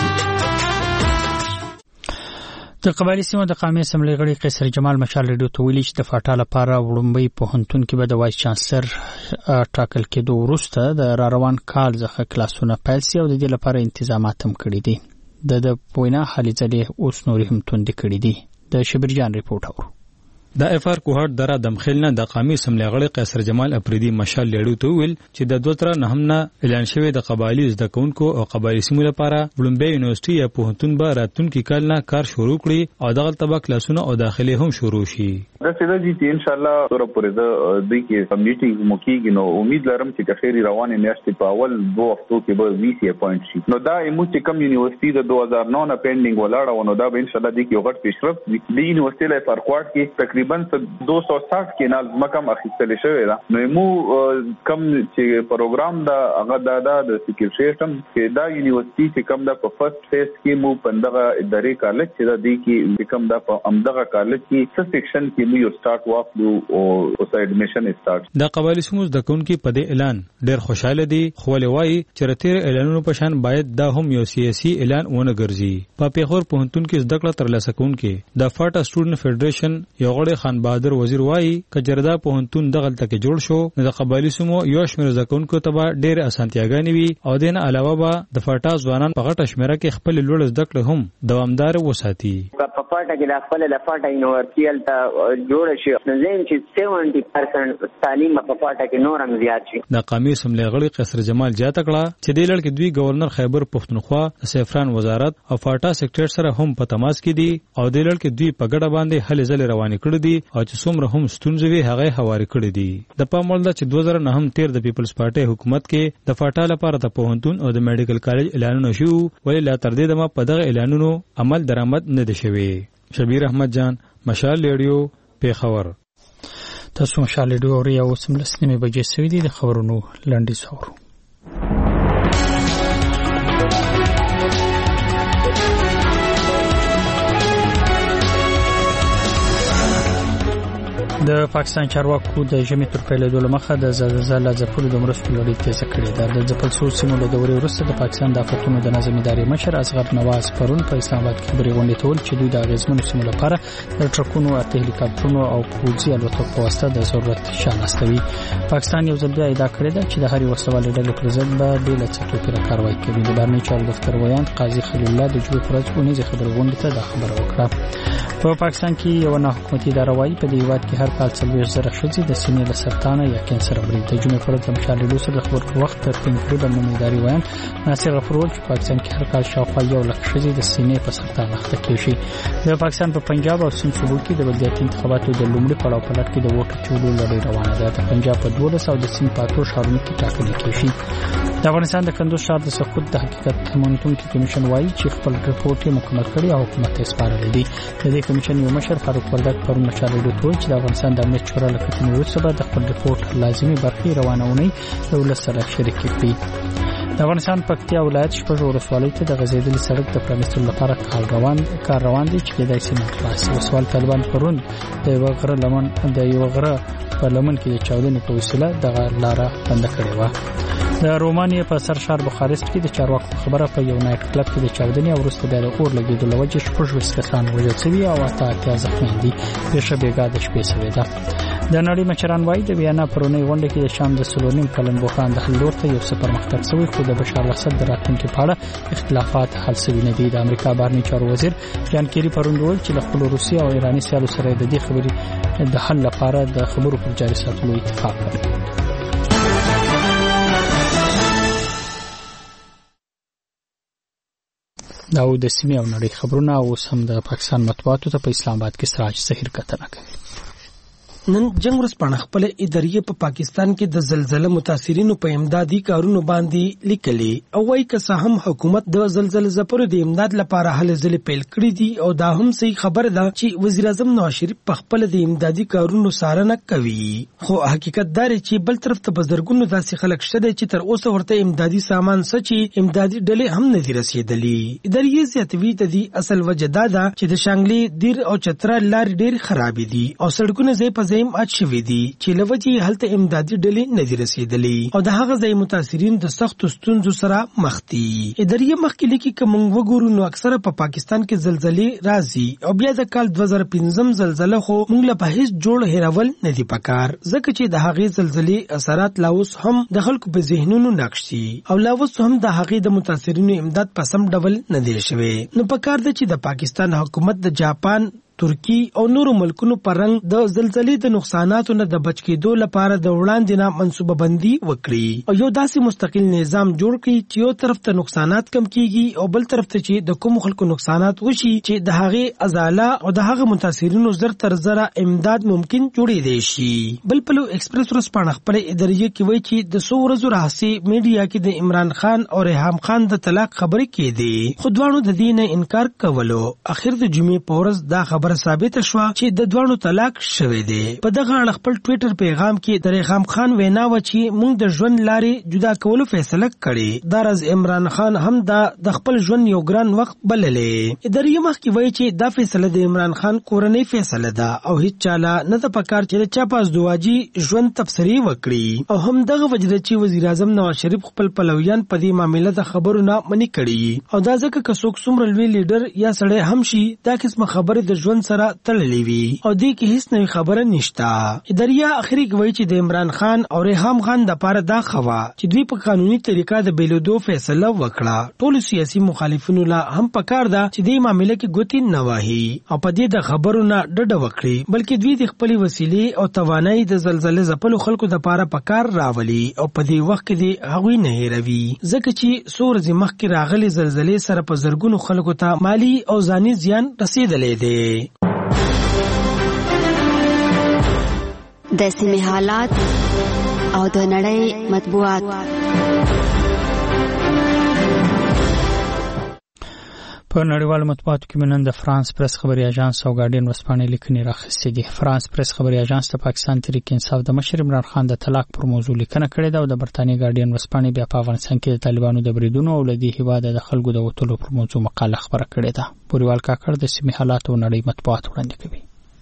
د قبایلی سیمو د قومي اسمبلی غړي قیصر جمال مشال ریډیو ته ویلي چې د فاټا لپاره وړومبۍ پوهنتون کې به د وایس چانسلر ټاکل کېدو وروسته د روان کال څخه کلاسونه پیل شي او د دې لپاره انتظامات هم کړي دي. د وینا حالې ځلې اوس نورې هم توندې کړي دي. د شبرجان ریپورت اورو. د افار کوهټ دره دمخیل نه د قومي اسمبلی غړي قیصر جمال افریدي مشال ریډیو ته ویل چې د 2009 نه اعلان شوی د قبایلی زده کوونکو او قبایلی سیمو لپاره وړومبۍ یونیورسيټي یا پوهنتون به راتلونکي کال نه کار شروع کړي او دغه تبع کلاسونه او داخلي هم شروع شي. دا څه دي چې ان شاء الله تر پورې د دوی کې کمیټي موکیږي نو امید لرم چې کفيري روانه میاشتې په اول 2 هفتو کې به وی سی اپاینټ شي. نو دا ایمو چې کوم یونیورسيټي د 2009 نه پینډینګ ولاړه ونه دا به ان شاء الله د یو غټ پیشرفت دی. د یونیورسيټي لپاره فرقوات کې تقریبا 260 کینال مکم اخیستل شوی دا. نو ایمو کم چې پروګرام دا هغه د سکیورټي سیستم کې دا یونیورسيټي چې کوم دا په فرست فیز کې مو پندغه ادارې کالج چې دا دی کې کوم دا په امدغه کالج کې څه سیکشن کې یو سٹارټ واکلو او ایڈمیشن سٹارټ. د قبایلی سیمو د کونکي په دې اعلان ډېر خوشاله دي خو لوي چې رتیر اعلانونو په شان باید دا هم یو سیاسي اعلان ونه ګرځي. په پیښور پوهنتون کې زده کړه ترلاسه کوونکي د فاټا سټوډنټ فدریشن یو غړي ښاغلی خان بهادر وزیر وایي کجردا پوهنتون دغه تک جوړ شو نو د قبایلی سیمو یو شمېر زکونکو ته به ډېر اسانتیاګانې وي او دین علاوه به د فاټا ځوانان په غټه شمیره کې خپل لوړ زده کړې هم دوامدار وساتي. په فاټا کې د خپل د فاټا یونیورسيټي ته جوړ شي نو زين چې 70% تعلیم په فاټا کې نورم زیات شي. د قومي اسمبلی غړي قیصر جمال جاته کړه چې د لړ کې دوی گورنر خیبر پختونخوا سیفران وزارت او فاټا سیکریټری سره هم په تماس کې دي او د لړ کې دوی په ګډه باندې هلې ځلې روانې کړې دي او چې څومره هم ستونزې وي هغه حواله کړې دي. د پاموړ د 2009 تیر د پیپلز پارټي حکومت کې د فاټا لپاره د پوهنتون او د میډیکل کالج اعلانونه شو ولې لا تر دې دمه په دغه اعلانونو عمل درآمد نه دي شوی. شبیر احمد جان مشال ریډیو پیښور. تاسو مشال ریډیو اوري او سملسنې بجې سوي دي د خبرونو لنډیز اورو. د پاکستان چارواکو د ژمي تر پیلېدو لمخه د زلزلې ځپلو د مرستو لړۍ تیزه کړې ده. د ځپل شوو سیمو له دورې وروسته د پاکستان د آفتونو د نظم ادارې مشر اصغر نواز پرون په اسلام آباد کې خبرې غونډې ته ویل چې دوی د اغېزمنو سیمو لپاره د ټرکونو، هلیکاپټرونو او پوځي الوتکو په واسطه د ضرورت شان استوي. پاکستان یو ځل بیا ادعا کړې ده چې د هرې وسلوالې ډلې پر ضد به بې له څه توپیره کاروایی کوي. د بهرني چارو دفتر ویاند قاضي خلیل الله د جمعې پر ورځ اونیزې خبرې غونډې ته دا خبره وکړه. په پاکستان کې یو نه حکومتي اداره وایي په دې هیواد کې هر کال 40,000 ښځې د سینې له سرطان یا کینسر مري. د جمعې پر ورځ مشال ریډیو سره د خبرو پر وخت د پینکریبل نومي ادارې ویاند ناصر غفور چې پاکستان کې هر کال شاوخوا 100,000 ښځې د سینې په سرطان اخته کېږي. د پاکستان په پنجاب او سند صوبو کې د بلدیاتي انتخاباتو د لومړي پړاو په لړ کې د ووټ اچولو لړۍ روانه ده. د پنجاب په 12 او د سند په 8 ښارونو کې ټاکنې کېږي. د افغانستان د کندوز ښار د سقوط د حقیقت مونټونکي کمیشن وایي چې خپل رپورټ یې مکمل کړی او حکومت ته سپارلی دی. د دې کمیشن یو مشر فاروق وردګ پرون مشال ریډیو ته ویل چې د افغانستان د امنیت شورا له کتنې وروسته به د خپل رپورټ لازمي برخې روانونې د ولس سره شریکې کړي. د افغانستان پکتیا ولایت شپږ ولسوالۍ ته د غځېدلي سړک د پرانیستلو لپاره کار روان دی چې کېدای شي نن خلاص. ولسوال طالبان پرون د یو غره په لمن کې د چاودنې په وسیله دغه لاره بنده کړې وه. د رومانیا په سر شهر بخارست کې د چارواکو خبره په یو نایټ کلب کې د چاودنې او وروسته بیا د اور لګېدو له وجې 26 کسان وژل شوي او 88 زخمیان دي. پېښه بېګا د شپې شوې ده. د نړۍ مشران وایي د ویانا پرونی غونډه کې د شام د 3.5 کلن بحران د حل لور ته یو څه پرمختګ شوی خو د بشار الاسد د راتلونکي په اړه اختلافات حل شوي نه دي. د امریکا بهرنی چارو وزیر جان کیری پرون وویل چې له خپل روسي او ایراني سیالو سره د دې خبرې د حل لپاره د خبرو پر جاري ساتلو اتفاق کړی. دا د سیمې او نړۍ خبرونه اوس هم د پاکستان مطبوعاتو ته په اسلام آباد کې سراج ظهیر کتنه کوي. نن جنگ ورځپاڼه خپل ادارې په پاکستان کې د زلزلې متاثرینو په امدادي کارونو باندې لیکلي او وايي که څه هم حکومت د زلزلې ځپلو د امداد لپاره هلې ځلې پیل کړې دي او دا هم صحیح خبره ده چې وزیر اعظم نواز شریف په خپل د امدادي کارونو څارنه کوي. خو حقیقت دا دی چې بل طرف ته بزرګونو داسې خلک شته چې تر اوسه ورته امدادي سامان سچي امدادي ډلې هم نه دي رسیدلي. ادارې زیاتوي د دې اصل وجه دا ده چې د شانګلي دیر او چترا لارې ډېر خراب دي او سړکونه ځای په ځای اچوي دي چې لوجي هلته امدادي ډلې نه دي رسیدلي او د هغه ځای متاثرین د سختو ستونزو سره مخ دي. ادارې مخکې لیکي چې موږ وګورو نو اکثره په پاکستان کې زلزلې راځي او بیا د کال 2015 زلزلہ خو موږ له په هیڅ جوړ هیرول نه دي پکار ځکه چې د هغې زلزلې اثرات لا اوس هم د خلکو په ذهنونو نقش دي او لا اوس هم د هغې د متاثرینو امداد په سم ډول نه دی شوی. نو پکار ده چې د پاکستان حکومت د جاپان ترکی او نورو ملکونو پر رنګ د زلزلې د نقصاناتو نه د بچ کېدو لپاره د وړاندې نه منصوبه بندي وکړي او یو داسې مستقل نظام جوړ کړي چې یو طرف ته نقصانات کم کیږي او بل طرف ته چې د کوم خلکو نقصانات وشي چې د هغې ازاله او د هغه متاثرینو زر تر زره امداد ممکن جوړېدای شي. بل پلو ایکسپریس ورځپاڼه خپل ادارې کې وایي چې د 100 ورځو راهیسې میډیا کې د عمران خان او ریحام خان د طلاق خبرې کېدې خو دواړو د دې نه انکار کولو. اخر د جمعې په ورځ دا خبره ثابت شوه چې د دوانو طلاق شوی دی. په دغه اړه خپل ټوئیټر پیغام کې د ریحام خان وینا و چې موږ د ژوند لارې جدا کولو فیصله کړې. دا راز عمران خان هم د خپل ژوند یو ګران وخت بللې. ادارې مخکې وایي چې دا فیصله د عمران خان کورنۍ فیصله ده او هیڅ چاله نه د پکار چې چا پاس دواجی ژوند تبصری وکړي او هم دغه وجره چې وزیر اعظم نواز شریف خپل پلویان په دې معاملې د خبرو نه منې کړي او دا ځکه که څوک څومره لوی لیډر یا سړی هم شي دا قسمه خبره د ژوند ژوند سره تړلې وي او دې کې هیڅ نوې خبره نشته. اداریا اخري کوي چې د عمران خان او ریحام خان د پاره دا خوا چې دوی په قانوني طریقه د بیلودو فیصله وکړه. ټول سیاسي مخالفینو لا هم پکار ده چې دې معاملې کې ګوتې نه وهي او په دې د خبرو نه ډډه وکړي، بلکې دوی د خپل وسیلې او توانایي د زلزلې ځپلو خلکو د پاره پکار راولي او په دې وخت کې د هغوی نه هېروي، ځکه چې څو ورځې مخکې راغلي زلزلې سره په زرګونو خلکو ته مالی او ځاني زیان رسېدلی دی. د سیمې حالات او د نړۍ مطبوعات. په نړیوالو مطبوعاتو کې نن د فرانس پریس خبري اژانس او ګارډین ورځپاڼې لیکنې راخستې دي. فرانس پریس خبري اژانس د پاکستان تحریک انصاف د مشر عمران خان د طلاق پر موضوع لیکنه کړې ده او د برتانیې ګارډین ورځپاڼې بیا په افغانستان کې د طالبانو د بریدونو او لدی هیواده د خلکو د وټولو پر موضوع مقاله خبره کړې ده. پوریوال کاکړ د سیمې حالات او نړۍ مطبوعات وړاندې کوي.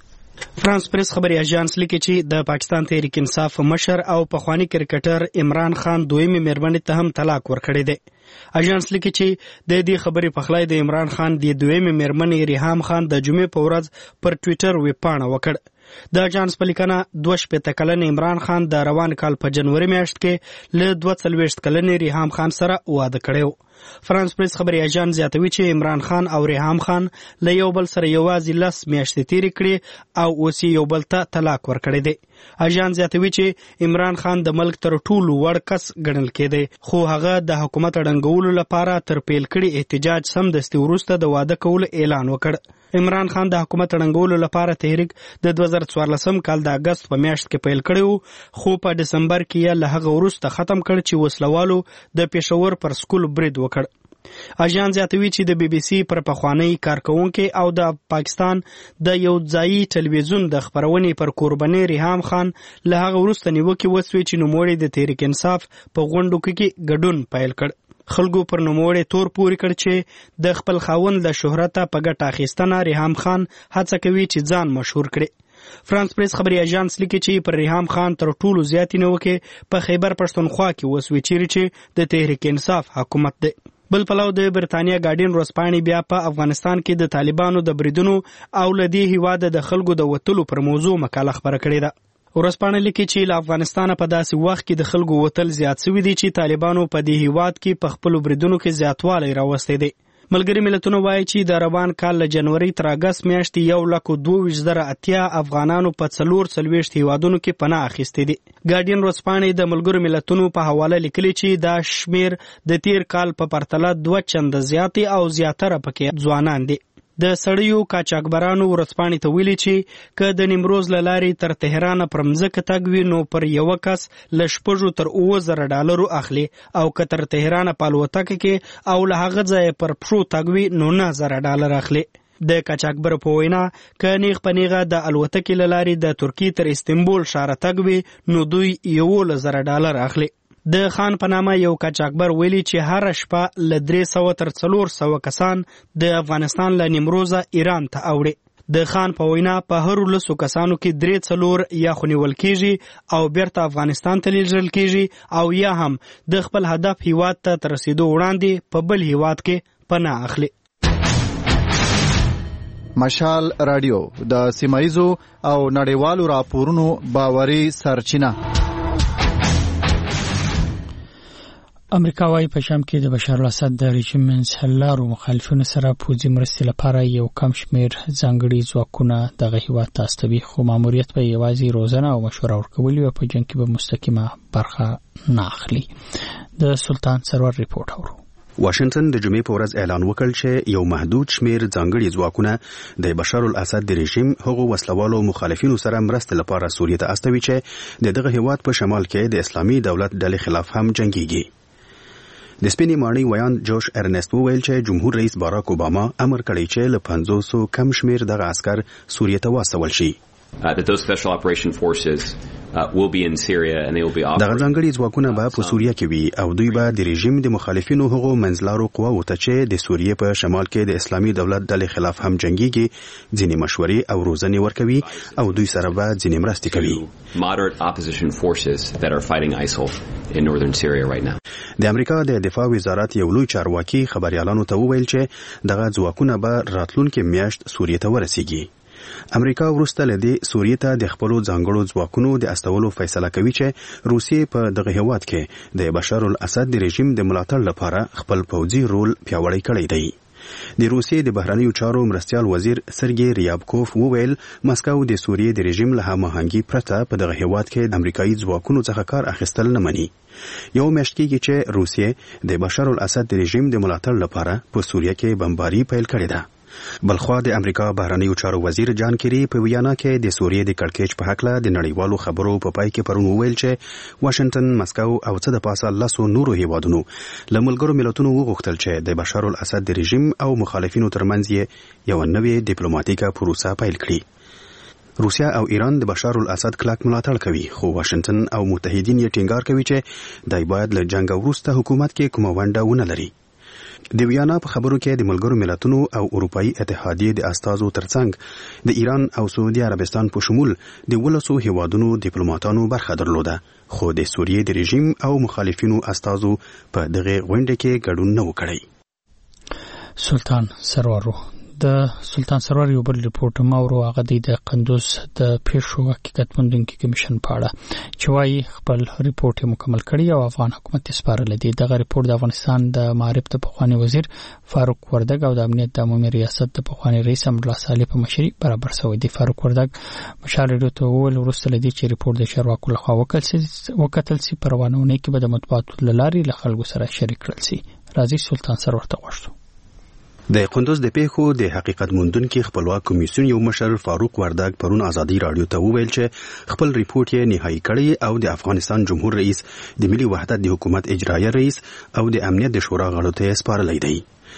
فرانس پریس خبري اژانس لیکي چې د پاکستان تحریک انصاف مشر او پخوانی کرکټر عمران خان دویمه مېرمنې ته هم طلاق ورکړی دی. اژانس لیکي چې د دې خبرې په خلای د عمران خان د دویمه مېرمنې ریحام خان د جمعې په ورځ پر ټوئیټر ویبپاڼه وکړ. د اژانس په لیکنه 22 کلن عمران خان د روان کال په جنوري میاشت کې له 42 کلن ریحام خان سره واده کړی. فرانس پریس خبري اژانس زیاتوي چې عمران خان او ریحام خان له یو بل سره یوازې 10 میاشتې تیرې کړې او اوس یو بل ته طلاق ورکړی دی. اژانس زیاتوي چې عمران خان د ملک تر ټولو وړ کس ګڼل کېده، خو هغه د حکومت ړنګولو لپاره تر پیل کړي احتجاج سمدستي وروسته د واده کولو اعلان وکړ. عمران خان د حکومت ړنګولو لپاره تحریک د 2014 کال د اگست په میاشت کې پیل کړی، خو په دسمبر کې یې له هغه وروسته ختم کړ چې وسلوالو د پېښور پر سکول برید وکړ. اژانس زیاتوي چې د بي بي سي پر پخوانی کارکونکو او د پاکستان د یو ځایي ټلویزیون د خبرونې پر قرباني ریحام خان له هغه وروسته نیوکه وسوي چې نوموړي د تحریک انصاف په غونډو کې ګډون پیل کړ. خلکو پر نوموړي تور پوري کړ چې د خپل خاوند د شهرت په ګټه اخیستنه ریحام خان هڅه کوي چې ځان مشهور کړي. فرانس پریس خبري اژانس لیکي چې پر ریحام خان تر ټولو زیات نیوکه په خیبر پښتونخوا کې وسوي چې د تحریک انصاف حکومت دی. بل پلاو د برتانیې ګارډین ورځپاڼې بیا په افغانستان کې د طالبانو د بریدونو او لدی هیواده د خلکو د وټلو پر موضوع مقاله خبره کړې ده. ورځپاڼه لیکي چې له افغانستان په داسې وخت کې د خلکو وټل زیات شوی دی چې طالبانو په دې هیواد کې په خپل بریدونو کې زیاتوالی راوستي دي. ملګری ملتونه وایي چې د روان کال له جنوري تر اگست میاشتې 1,22,080 افغانانو په 44 هیوادونو کې پناه اخیستې دي. ګارډین ورځپاڼې د ملګرو ملتونو په حواله لیکلي چې دا شمیر د تیر کال په پرتله 2 چنده زیات او زیاتره پکې ځوانان دي. د سړیو کاچاکبرانو ورځپاڼې ته ویلي چې که د نیمروز له لارې تر تهران پر مځکه تګ وي نو پر یو کس له $6,000 تر $9,000 اخلي او که تر تهران په الوتکه کې او له هغه ځایه پر پښو تګ وي نو $9,000 اخلي. د کاچاکبر په وینا که نیغ په نیغه د الوتکې له لارې د ترکیې تر استنبول ښاره تګ وي نو دوی $11,000 اخلي. د خان په نامه یو کاچاکبر ویلي چې هر شپه له 300 تر 400 کسان د افغانستان له نیمروزه ایران ته اوړي. د خان په وینا په هر 100 کسانو کې 3 یا خونیول کیږي او بیرته افغانستان ته لیږل کیږي او یا هم د خپل هدف هیواد ته تر رسیدو وړاندې په بل هیواد کې پناه اخلي. مشال رادیو د سیمایزو او نړیوالو راپورونو باوري سرچینه. امریکا وايي په شام کې د بشار الاسد د رژیم منځلارو مخالفینو سره پوځي مرستې لپاره یو کم شمیر ځانګړي ځواکونه دغه هیواد ته استوي، خو ماموریت به یوازې روزنه او مشوره ورکول او په جنګ کې به مستقیمه برخه نه اخلي. د سلطان سرور ریپورت اورو. واشنگټن د جمعې په ورځ اعلان وکړ چې یو محدود شمیر ځانګړي ځواکونه د بشار الاسد د رژیم هغو وسلوالو مخالفینو سره مرسته لپاره سوریه ته استوي چې دغه هیواد په شمال کې د اسلامي دولت ډلې خلاف هم جنگيږي. د سپینې ماڼۍ ویان جوش ارنست وویل چې جمهور رئیس باراک اوباما امر کړی چې له 500 کم شمیر دغه عسكر سوریه ته واستول شي. That those special operation forces will be in Syria and they will be دغه ځانګړي ځواکونه به په سوریه کې وي او دوی به د رژیم د مخالفینو هغو منځلارو قواو ته چې د سوریه په شمال کې د اسلامي دولت ډلې خلاف هم جنگيږي ځینې مشورې او روزنې ورکوي او دوی سره به ځینې مرستې کوي. Moderate opposition forces that are fighting ISIL in northern Syria right now. د امریکا د دفاع وزارت یو لوی چارواکي خبريالانو ته وویل چې دغه ځواکونه به راتلونکي میاشت سوریه ته ورسیږي. امریکا وروسته له دې سوریې ته د خپلو ځانګړو ځواکونو د استولو فیصله کوي چې روسیې په دغه هیواد کې د بشار الاسد د رژیم د ملاتړ لپاره خپل پوځي رول پیاوړی کړی دی. د روسیې د بهرنیو چارو مرستیال وزیر سرګي ریابکوف وویل مسکو د سوریې د رژیم له هماهنګي پرته په دغه هیواد کې د امریکایي ځواکونو څخه کار اخیستل نه مني. یو میاشت کېږي چې روسیې د بشار الاسد د رژیم د ملاتړ لپاره په سوریه کې بمباري پیل کړې ده. بلخوا د امریکا بهرنیو چارو وزیر جان کیری په ویانا کې د سوریې د کړکېچ په حق له د نړیوالو خبرو په پای کې پرون وویل چې واشنگټن، مسکو او څه د پاسه لاسو نورو هیوادونو له ملګرو ملتونو وغوښتل چې د بشار الاسد د رژیم او مخالفینو ترمنځ یو نوې ډیپلوماټیکه پروسه پیل کړي. روسیا او ایران د بشار الاسد کلک ملاتړ کوي، خو واشنگټن او متحدین یې ټینګار کوي چې دای باید له جنگ وروسته حکومت کې کومه ونډه ونه لري. د ویانا په خبرو کې د ملګرو ملتونو او اروپאי اتحادیې د استازو ترڅنګ د ایران او سعودي عربستان په شمول د 12 هیوادونو ډیپلوماټانو برخه درلوده، خو د سوریې د رژیم او مخالفینو استازو په دغه غونډه کې ګډون نه وکړي. سلطان سرور د سلطان سرور یو بل ریپورت ماورو هغه د قندوز د پیښو حقیقت موندونکي کمیشن په اړه چې وايي خپل ریپورت مکمل کړی او افغان حکومت سپارل دي. دغه ریپورت د افغانستان د معارف د پخوانی وزیر فاروق وردګ او د امنیت د عمومي ریاست د پخوانی رئیس امرالله صالح په مشرۍ برابر شوی دی. فاروق وردګ مشال ته وویل وروسته لدی چې ریپورت د چارواکو لخوا وکتل سي په روانونه کې به د مطبوعاتو لارې له خلکو سره شریک کړل سي. راځي سلطان سرور ته غوښتو. د قندوز د پیښو د حقیقت موندونکي خپلواک کمیسیون یو مشر فاروق وردګ پرون ازادي رادیو ته وویل چې خپل ریپورت یې نهایی کړی او د افغانستان جمهور رئیس، د ملي وحدت د حکومت اجرایه رئیس او د امنیت د شورا غړو ته سپارلی دی.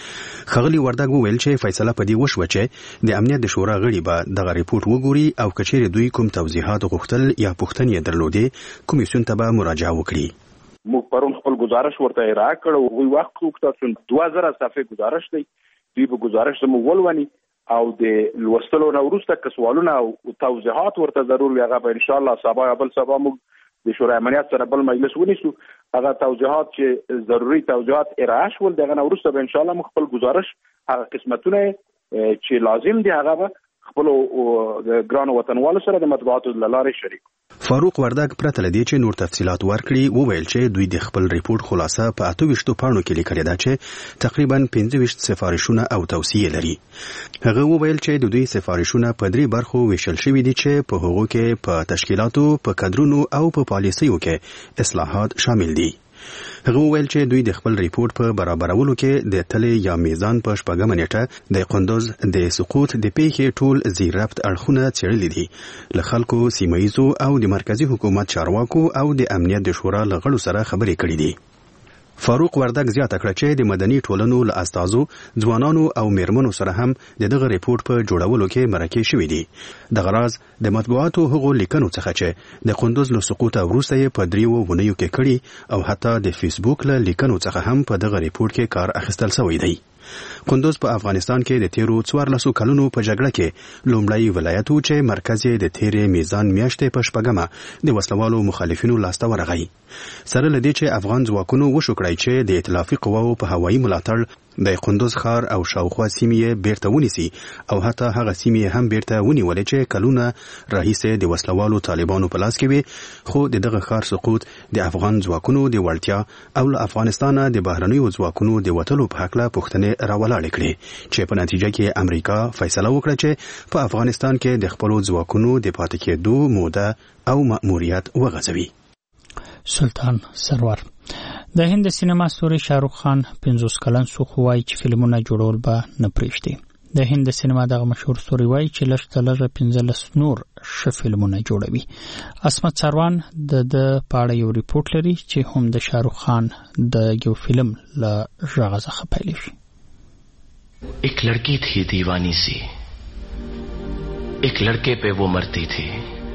خغلی وردګ وویل چې فیصله په دې وشوه چې د امنیت د شورا غړي به دغه ریپورت وګوري او کچېر دوی کوم توضیحات غوښتل یا پوښتنې درلودې کمیسیون ته به مراجعه وکړي. موږ پرون خپل گزارش ورته راکړ او وی وخت وکړو 2000 صفحې گزارش دی. دوی په گزارش زموږ ولونی او د لوستلو نه وروسته که سوالونه او توضیحات ورته ضرور وي هغه به ان شاء الله سبا یا بل سبا موږ د شورای امنیت سره بل مجلس ونیسو. هغه توضیحات چې ضروري توضیحات ارائه شول دغه نه وروسته به ان شاء الله موږ خپل گزارش هغه قسمتونه چې لازم دي هغه خپل د ګران وطنوالو سره د مطبوعاتو لارې شریک. فاروق وردګ پرته لدی چې نور تفصيلات ورکړي وویل چې دوی د خپل ریپورت خلاصه په 28 پاڼو کې لیکلې ده چې تقریبا 25 سفارشونه او توصیې لري. هغه وویل چې د دوی سفارشونه په 3 برخو ویشل شوي دي چې په هغو کې په تشکیلاتو، په کادرونو او په پالیسیو کې اصلاحات شامل دي. هغه وویل چې دوی د خپل ریپورت په برابرولو کې د تلې یا میزان په شپږمه نیټه د قندوز د سقوط د پیښې ټول زیربط اړخونه څېړلي دي، له خلکو، سیمایزو او د مرکزی حکومت چارواکو او د امنیت د شورا له غړو سره خبرې کړې دي. فاروق وردګ زیاته کړه چې د مدني ټولنو له استازو، ځوانانو او میرمنو سره هم دغه ریپورت په جوړولو کې مرکه شوې دي. د غراض د مطبوعاتو هغو لیکنو څخه چې د قندوز له سقوط وروسته یې په 3 ونیو کې کړي او حتی د فیسبوک له لیکنو څخه هم په دغه ریپورت کې کار اخیستل شوی دی. قندوز په افغانستان کې د تیرو 14 کلونو په جګړه کې لومړی ولایت و چې مرکز یې د تیرې میزان میاشتې په شپږمه د وسلوالو مخالفینو لاسته ورغی. سره لدی چې افغان ځواکونو وشو کړی چې د ائتلافي قواو په هوایي ملاتړ د قندوز ښار او شاوخوا سیمې بیرته ونیسي او حتی هغه سیمې هم بیرته ونیولې چې کلونه راهیسې د وسلوالو طالبانو په لاس کې وي، خو دغه ښار سقوط د افغان ځواکونو د وړتیا او له افغانستانه د بهرنیو ځواکونو د وتلو په حق له پوښتنې راولاړې کړې چې په نتیجه کې امریکا فیصله وکړه چې په افغانستان کې د خپلو ځواکونو د پاتې کېدو موده او مأموریت وغځوي. سلطان سرور د هند سینما ستوري شاهرخ خان 50 کلن سو خوای چې فلمونه جوړول به نه پریږدي. د هند سینما دغه مشهور ستوري وایي چې لږ 15 نور ښه فلمونه جوړوي. اسمت سروان د پاړه یو ریپورت لري چې هم د شاهرخ خان د یو فلم له ژغه څخه پیل شي. एक लड़की थी दीवानी सी, एक लड़के पे वो मरती थी,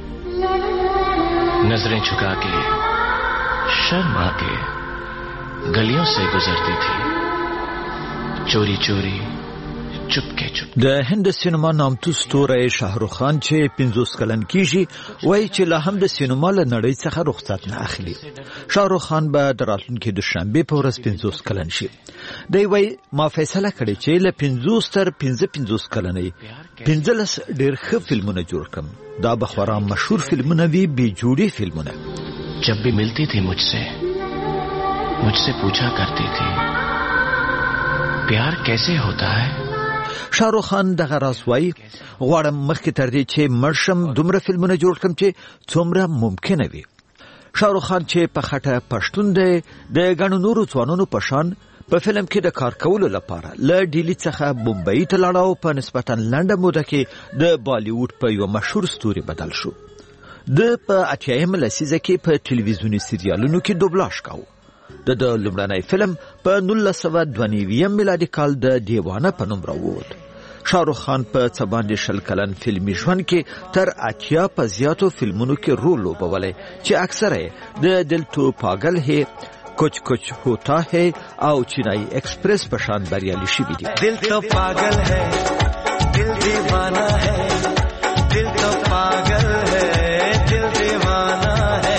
नजरें झुका के शर्मा के गलियों से गुजरती थी, चोरी चोरी د هند سینما نامتو ستوری شاهرخ خان چې 50 کلن کیږي وایي چې لا هم د سینما له نړۍ څخه رخصت نه اخلي. شاهرخ خان به د راتلونکي دوشنبه په ورځ 50 کلن شي. دی وایي ما فیصله کړې چې له 50 تر 55 کلنۍ 15 ډېر ښه فلمونه جوړ کړم. دا به خورا مشهور فلمونه وي، بې جوړې فلمونه. जब भी मिलती थी मुझसे पूछा करती थी प्यार कैसे होता है. شاهرخ خان دغه راز وایي غواړم مخکې تر دې چې مړ شم دومره فلمونه جوړ کړم چې څومره ممکنه وي. شاهرخ خان چې په خټه پښتون دی د ګڼو نورو ځوانانو په شان په فلم کې د کار کولو لپاره له ډیلی څخه بمبئی ته لاړ او په نسبتا لنډه موده کې د بالیووډ په یو مشهور ستوري بدل شو. د په 80مه لسیزه کې په ټلویزیوني سریالونو کې دوبلاژ کاوه. د لومړنی فلم په 1992 میلادي کال د دیوانه په نوم راووت. شاهرخ خان په څه باندې 20 کلن فلمي ژوند کې تر 80 په زیاتو فلمونو کې رول لوبولی چې اکثره د دل تو پاگل ہے، کچھ کچھ ہوتا ہے او چینائی ایکسپریس په شان بریالي شوي دي. دل تو پاگل ہے، دل دیوانہ ہے، دل تو پاگل ہے، دل دیوانہ ہے.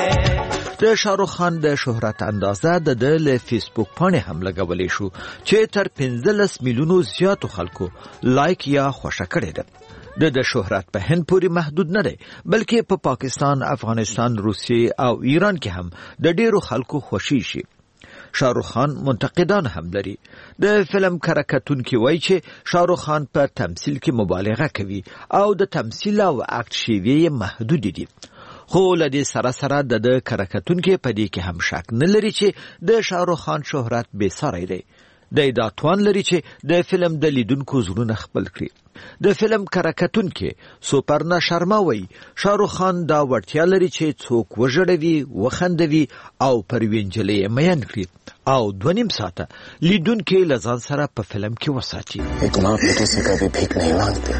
د شاهرخ خان د شهرت اندازه د فیسبوک پاڼې هم لګولې شو چې تر 15 میلیونو زیاتو خلکو لایک یا خوښه کړې ده. د شهرت په هند پورې محدود نه دی، بلکې په پاکستان، افغانستان، روسیې او ایران کې هم د ډیرو خلکو خوښي شي. شاهرخ خان منتقدان هم لري. د فلم کرکټونکي وایي چې شاهرخ خان په تمثيل کې مبالغه کوي او د تمثيل او اکټ شیوه محدود دي. خو لدې سره سره د کرکټونکي په دې کې هم شک نه لري چې د شاهرخ خان شهرت بې ساری دی. دا توان لري چې د فلم د لیدونکو زړونه خپل کړي. د فلم کرکټونکي سوپرنا شرما وایي شاهرخ خان دا وړتیا لري چې څوک وژړوي، وخندوي او پر وینجلې مین کړي او 2.5 ساعته لیدونکي له ځان سره په فلم کې وساتي. ایک ماں بیٹے سے کبھی بھیک نہیں مانگتی،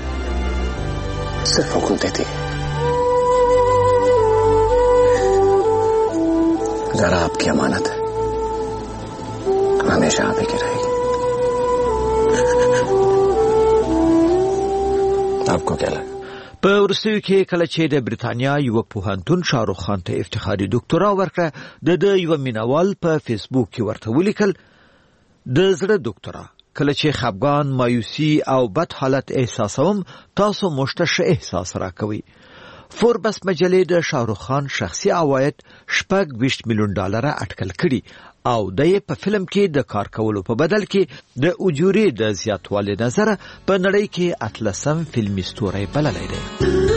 صرف حکم دیتی ہے. ذرا آپ کی امانت ہے، ہمیشہ آپ ہی کی رہے گی. آپ کو کیا لگا؟ په وروستیو کې کله چې د بریتانیا یو پوهنتون شاهرخ خان ته افتخاري ډاکټرا ورکړه، د یو مینوال په فیسبوک کې ورته ولیکل د زړه ډاکټرا کله چې خفګان، مایوسي او بد حالت احساسوم تاسو مشته ښه احساس راکوي. فوربس مجلې د شاهرخ خان شخصي عواید $20 میلیون اټکل کړي او د په فلم کې د کار کولو په بدل کې د اجورې د زیاتوالي نظر په نړۍ کې 18م فلمي ستوری بللی دی.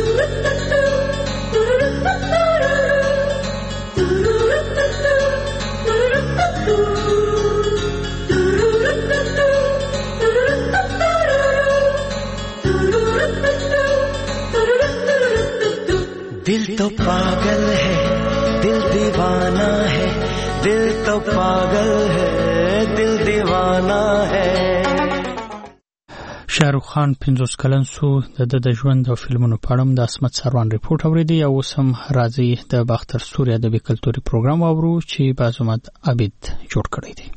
दिल तो पागल है, दिल दीवाना है, दिल तो पागल है, दिल दीवाना है. شاهرخ خان 50 کلن سو د ژوند او فلمونو په اړه د اسمت سروان ریپورت اوریدي او سم راځي د باختر ستوري ادبي کلتوري پروګرام اورو چې بازمت عبید جوړ کړی دی.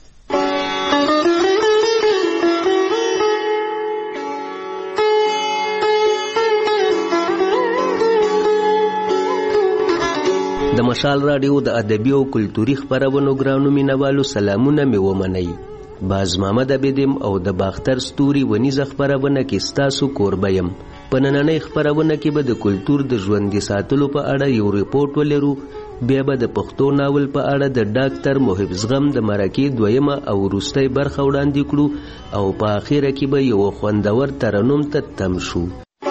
د مشال رادیو د ادبي او کلتوري خبرونو ګرانو مینوالو سلامونه مې ومنئ. باز محمد عبیدم او د باختر ستوري ونیزه خبرونه کې ستاسو کوربه یم. په نننۍ خبرونه کې به د کلتور د ژوندي ساتلو په اړه یو ریپورت ولرو، بیا به د پښتو ناول په اړه د ډاکټر محب زغم د مرکې دویمه او وروستۍ برخه وړاندې کړو او په اخیره کې به یو خوندور ترنم ته تم شو.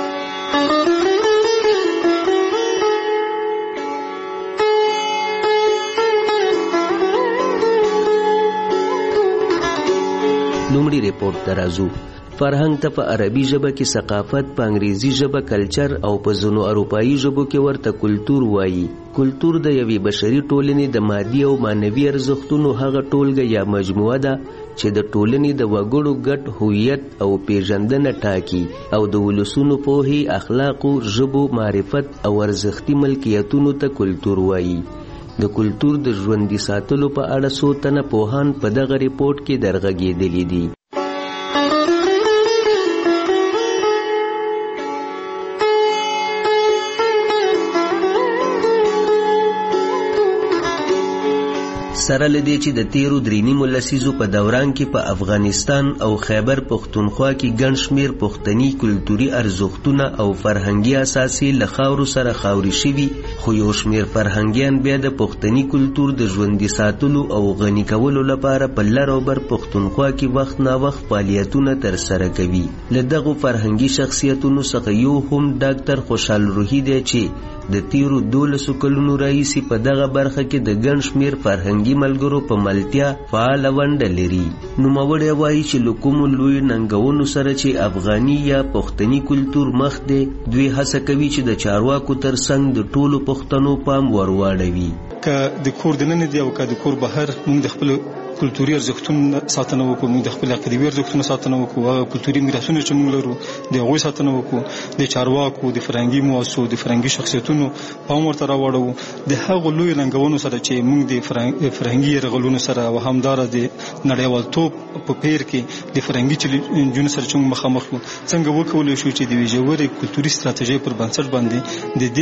لومړی ریپورت ته راځو. فرهنګ ته په عربي ژبه کې ثقافت، په انګریزي ژبه کلچر او په ځینو اروپایي ژبو کې ورته کلتور وایي. کلتور د یوې بشري ټولنې د مادي او معنوي ارزښتونو هغه ټولګه یا مجموعه ده چې د ټولنې د وګړو ګډ هویت او پیژندنه ټاکي او د ولسونو پوهې، اخلاقو، ژبو، معرفت او ارزښتي ملکیتونو ته کلتور وایي. د کلتور د ژوندي ساتلو په اړه څو تنه پوهان په دغه ریپورت کې درغږېدلي دي. سره لدی چې د تیرو 3 لسیزو په دوران کې په افغانستان او خیبر پختونخوا کې ګڼ شمېر پښتني کلتوري ارزښتونه او فرهنګي اساسي له خاورو سره خاوري شوي، خو یو شمېر فرهنګیان بیا د پښتني کلتور د ژوندي ساتلو او غني کولو لپاره په لر او بر پښتونخوا کې وخت نا وخت فعالیتونه ترسره کوي. له دغو فرهنګي شخصیتونو څخه یو هم ډاکټر خوشحال روحي دی چې د تیرو 12 کلونو راهیسې په دغه برخه کې د ګڼ شمېر فرهنګي ملګرو په ملتیا فعاله ونډه لري. نوموړی وایي چې له کومو لویو ننګونو سره چې افغاني یا پښتني کلتور مخ دی، دوی هڅه کوي چې د چارواکو ترڅنګ د ټولو پښتنو پام ورواړوي. که د کور دننه دی او که د کور بهر، موږ د خپل کلتوري ارزښتونو ساتنه وکړو، موږ د خپل عقیدوي ارزښتونو ساتنه وکړو، هغه کلتوري میراثونه چې موږ لرو د هغوی ساتنه وکړو، د چارواکو د فرهنګي مؤسسو د فرهنګي شخصیتونو پام ورته راوړو، د هغو لویو ننګونو سره چې موږ د فرهنګي یرغلونو سره او همداره د نړیوالتوب په پیر کې د فرهنګي چیلنجونو سره چې موږ مخامخ یو، څنګه وکولی شو چې د یوې ژورې کلتوري ستراتیژۍ پر بنسټ باندې د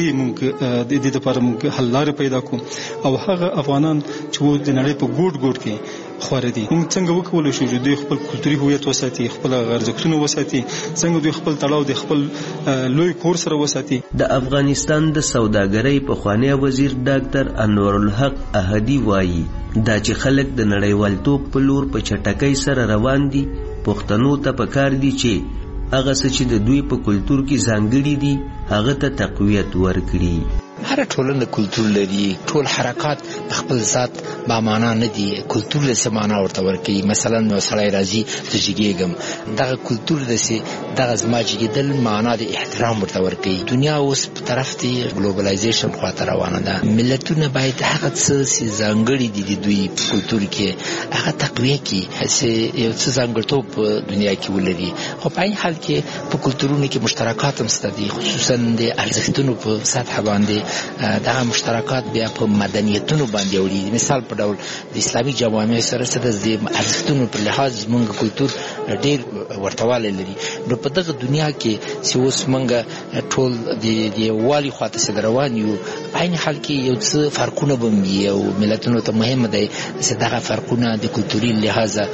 دې لپاره موږ حل لارې پیدا کړو، او هغه افغانان چې د نړۍ په ګوټ ګوټ کې خواره دي، موږ څنګه وکولی شو چې دوی خپل کلتوري هویت وساتي، خپل ارزښتونه وساتي، څنګه دوی خپل تړاو د خپل لوی کور سره وساتي. د افغانستان د سوداګرۍ پخوانی وزیر ډاکټر انور الحق احدي وایي دا چې خلک د نړیوالتوب په لور په چټکۍ سره روان دي، پښتنو ته پکار دي چې هغه څه چې د دوی په کلتور کې ځانګړي دي هغه ته تقویت ورکړي. هر ټولنه کلتور لري، ټول حرکات په خپل ذات با معنا نه دي، کلتور له معنا ورته ورکوي. مثلا نو سړی راځي ته جګېږم، دغه کلتور دغه زما جګېدل معنا د احترام ورته ورکوي. دنیا اوس په طرف دی ګلوبلایزیشن خواته روانه ده، ملتونه باید هغه څه چې ځانګړي دي د دوی په کلتور کې هغه تقویه کړي، چې یو څه ځانګړتوب په دنیا کې ولري. خو په عین حال کې په کلتورونو کې مشترکات هم شته دي، خصوصا د ارزښتونو په سطح باندې دغه مشترکات بیا په مدنیتونو باندې وړي. مثال په ډول د اسلامي جوامع سره د ارزښتونو په لحاظ موږ کلتور ډېر ورتوالی لري. نو په دغه دنیا کې چې اوس موږ ټول د یووالي خواته روان یو، عین حال کې یو څه فرقونه به وي او ملتونو ته مهمه دی چې دغه فرقونه د کلتوري لحاظه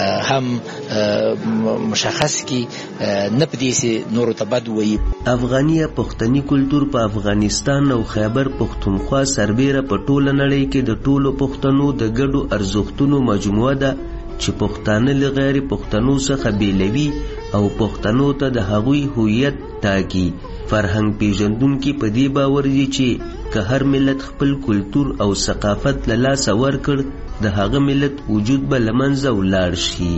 هم مشخص کړي، نه پدې چې نورو ته بد وایي. افغاني پښتني کلتور په افغانستان او خیبر پختونخوا سربیره په ټوله نړۍ کې د ټولو پښتنو د ګډو ارزښتونو مجموعه ده چې پښتانه له غیر پښتنو څخه بیلوي او پښتنو ته د هغوی هویت ټاکي. فرهنګ پیژندونکي په دې باور دي چې که هر ملت خپل کلتور او ثقافت له لاسه ورکړ د هغه ملت وجود به له منځه ولاړ شي.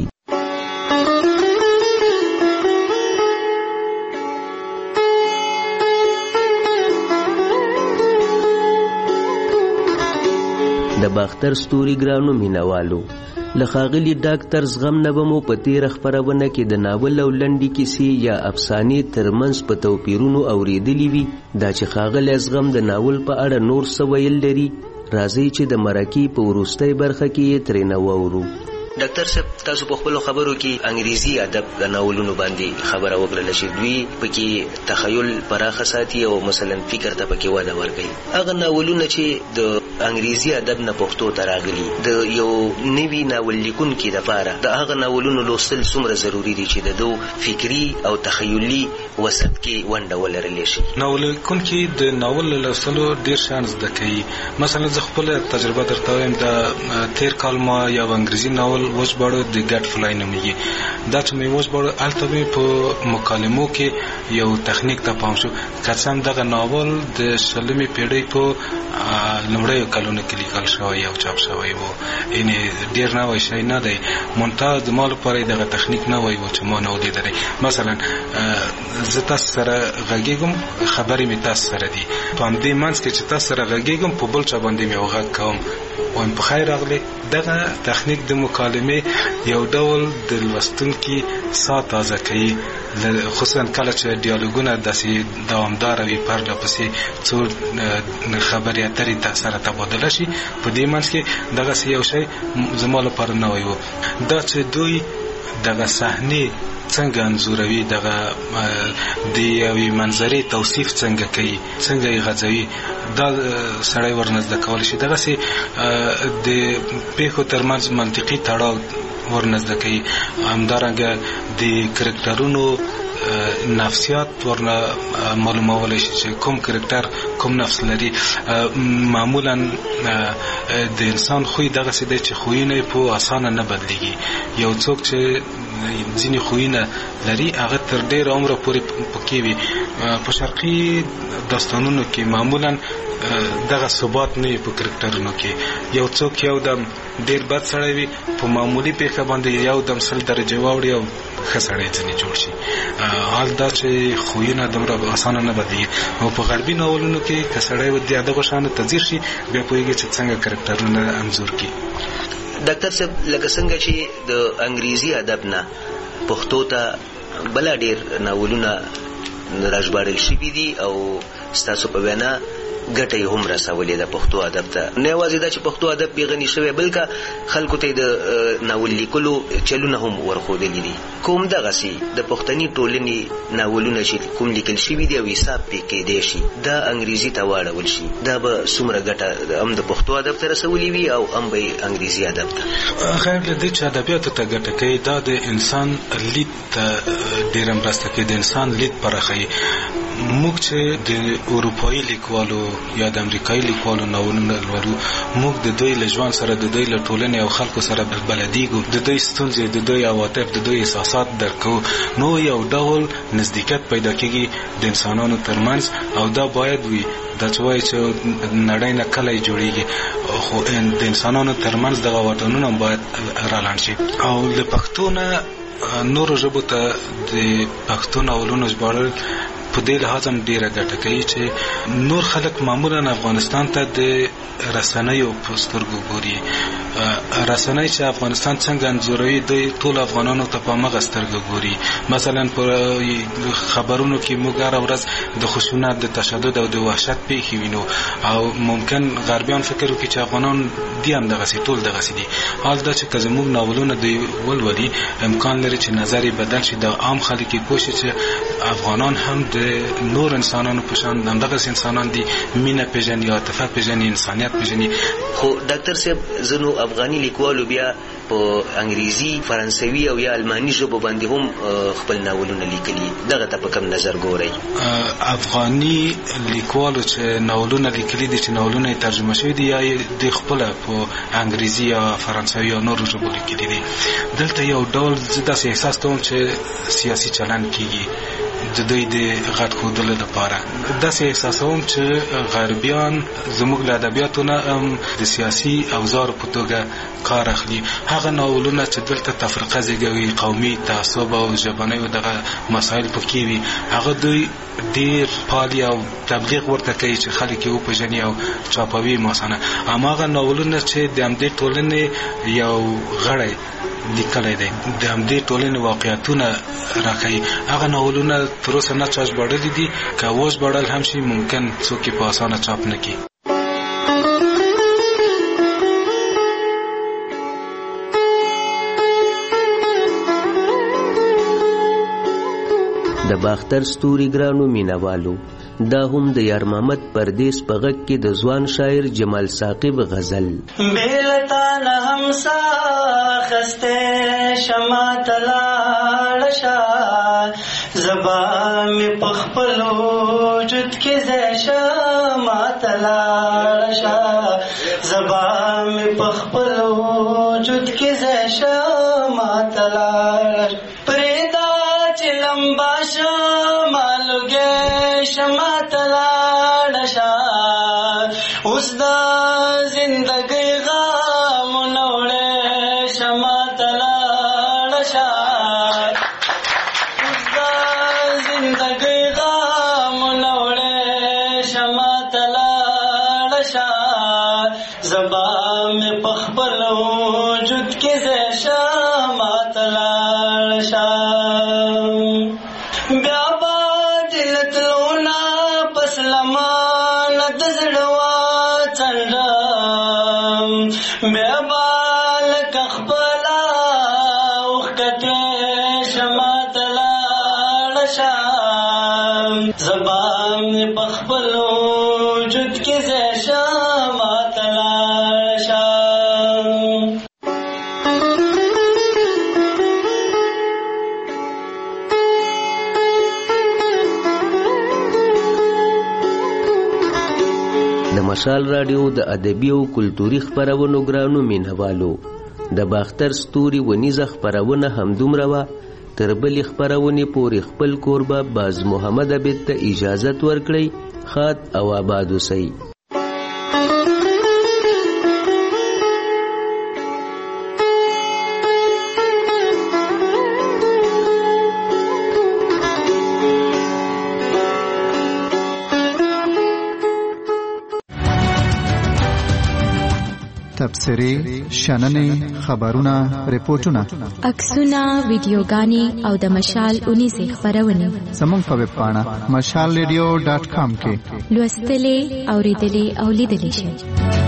د باختر ستوري ګرانو مینوالو، له ښاغلي ډاکټر زغم نه به مو په تېره خپرونه کې د ناول او لنډې کیسې یا افسانې ترمنځ په توپیرونو اورېدلي وي. دا چې ښاغلی زغم د ناول په اړه نور څه ویل لري، راځئ چې د مرکې په وروستۍ برخه کې یې ترېنه واورو. ډاکټر صاحب، تاسو په خپلو خبرو کې انګریزي ادب د ناولونو باندې خبره وکړله چې دوی پکې تخیل پراخه ساتي او مثلا فکر ته پکې وده ورکوي. هغه ناولونه چې د انګریزي ادب نه پښتو ته راغلي، د یو نوي ناول لیکونکي دپاره د هغه ناولونو لوستل څومره ضروري دي چې د دو فکري او تخیلي وسط کې ونډه ولرلی شي؟ ناول لیکونکي د ناول له لوستلو ډېر شیان زده کوي. مثلا زه خپله تجربه درته وایم، د تېر کال ما یو انګریزي ناول وژباړو، د ګټ فلای نومیږي. دا چې مې وژباړو هلته مې په مکالمو کې یو تخنیک ته پام شو. که څه هم دغه ناول د 20مې پیړۍ په لومړیو کلونو کې لیکل شوی او چاپ شوی و، یعنې ډېر نوی شی نه دی. منتها زما لپاره دغه تخنیک نوی و چې ما نه و لیدلی. مثلا زه تاسو سره غږېږم، خبرې مې تاسو سره دي، په همدې منځ کې چې تاسو سره غږېږم په بل چا باندې مې یو غږ کوم، وایم په خیر راغلی. دغه تخنیک د مکالمې یو ډول د لوستونکي ساه تازه کوي، خصوصا کله چې ډیالوګونه داسې دوامداره وي، پرله پسې څو خبرې اترې سره تبادله شي. په دې منځ کې دغسې یو شی زما لپاره نوی و. دا چې دوی دغه صحنه څنګه انځوروي، دغه د یوې منظرې توصیف څنګه کوي، څنګه یې غځوي، دا سړی ورنزده کولی شي. دغسې د پیښو ترمنځ منطقي تړاو ورنزده کوي. همدارنګه د کرکټرونو نفسیات ورنه معلومولی شي چې کوم کرکټر کوم نفس لري. معمولا د انسان خوی دغسې دی چې خویونه په اسانه نه بدلیږي. یو څوک چې ځینې خویونه لري هغه تر ډېر عمره پورې پکې وي. په شرقي داستانونو کې معمولا دغه ثبات نه وي په کرکټرونو کې. یو څوک یو دم ډېر بد سړی وي، په معمولي پیښه باندې یو دم 100 درجې واوړي او ښه سړی ځینې جوړ شي. حال دا چې خویونه دومره اسانه نه بدلیږي. او په غربي ناولونو کې که سړی د دغه شانو تذیر شي بیا پوهېږي چې څنګه کرکټرونه انځور کړي. ډاکټر صاحب لکه څنګه چې د انګریزي ادب نه پښتو ته بلا ډېر ناولونه راژباړل شوي دي او ستاسو په وینا ګټه یې هم رسولې ده پښتو ادب ته. نه یوازې دا چې پښتو ادب بې غني شوی، بلکې خلکو ته د ناول لیکلو چلونه هم ورښودلي دي. کوم دغسې د پښتني ټولنې ناولونه چې کوم لیکل شوي دي او حساب پې کېدی شي دا انګریزي ته واړول شي، دا به څومره ګټه هم د پښتو ادب ته رسولي وي او هم به انګریزي ادب ته؟ خیر له دې چې ادبیاتو ته ګټه کوي، دا د انسان لید ته ډېره مرسته کوي، د انسان لید پراخوي. موږ چې د اروپایي لیکوالو یا د امریکایي لیکوالو ناولونه لولو، موږ د دوی له ژوند سره، د دوی له ټولنې او خلکو سره بلدیږو، د دوی ستونزې، د دوی عواطف، د دوی احساسات درک کوو. نو یو ډول نزدېکت پیدا کېږي د انسانانو ترمنځ او دا باید وي. دا چې وایي چې نړۍ نه کلی جوړېږي، خو د انسانانو ترمنځ دغه واټنونه باید رالاند شي. او له پښتو نه نورو ژبو ته د پښتو ناولونو ژباړل په دې لحاظ هم ډېره ګټه کوي چې نور خلک معمولا افغانستان ته د رسنیو په سترګو ګوري. رسنۍ چې افغانستان څنګه انځوروي دوی ټول افغانانو ته په همغه سترګه ګوري. مثلا په خبرونو کې موږ هره ورځ د خشونت، د تشدد او د وحشت پیښې وینو او ممکن غربیان فکر وکړي چې افغانان دي هم دغسې ټول دغسې دي. حال دا چې که زموږ ناولونه دوی ولولي امکان لري چې نظر یې بدل شي، د عام خلک یې پوه شي چې افغانان هم د نور انسانانو په شان همدغسې انسانان دي، مینه پېژني، عاطفه پېژني، انسانیت پېژني. خو ډاکټر صاحب ځینو افغاني لیکوالو بیا په انګریزي، فرانسوي او یا الماني ژبو باندې هم خپل ناولونه لیکلي، دغه ته په کوم نظر ګورئ؟ افغاني لیکوالو چې ناولونه لیکلي دي، چې ناولونه یې ترجمه شوي دي یا یې د خپله په انګریزي یا فرانسوي یا نورو ژبو لیکلي دي، دلته یو ډول زه داسې احساس کوم چې سیاسي چلند کېږي د دوی د غټ ښودلو لپاره. داسې احساسوم چې غربیان زموږ له ادبیاتو نه د سیاسي اوزارو په توګه کار اخلي. هغه ناولونه چې دلته تفرقه زېږوي، قومي تعصب او ژبنیو دغه مسایل پکې وي، هغه دوی ډېر پالي او تبلیغ ورته کوي چې خلک یې وپېژني او چاپوي ماسانه. هماغه ناولونه چې د همدې ټولنې یو غړی لیکلی دی، د همدې ټولنې واقعیتونه راښیي، هغه ناولونه تر اوسه نه چا ژباړلي دي. که وژباړل هم شي ممکن څوک یې په اسانه چاپ نه کړي. د باختر ستوري ګرانو مینوالو، دا هم د یار محمد پردیس په غږ کې د ځوان شاعر جمال ثاقب غزل. بیلتا نه همسا خسته شما تلاړشا، زبا می پخپلو وجود کې زیشا ما تلاړشا، زبا می پخپلو وجود کې زیشا ما تلاړشا، پریدا چې لمبا شما لګې شما تلاړشا، اوس دا زندګۍ غم نوړې شما تلاړشا، اوس دا زندګۍ غم نوړې شما تلاړشا، زبا مې په خپل وجود کې زه شما تلاړشا، بیا بیا بالک خپلا اوخ کته شما تلاړ شام زبان بخبل وجود کې شما تلاړ شام د مشال رادیو د ادبي او کلتوري خبرونو ګرانو مینوالو د باختر ستوري ونیزه خبرونه همدومره وه تر بلې خبرونې پورې خپل کوربه باز محمد عبید ته اجازت ورکړئ ښاد او آباد اوسئ تبصرې شننې خبرونه ریپورتونه عکسونه ویډیوګانې او د مشال 19 خبرونه زموږ په ویب پاڼه mashalradio.com کې لوستلې اوریدلې او لیدلې شئ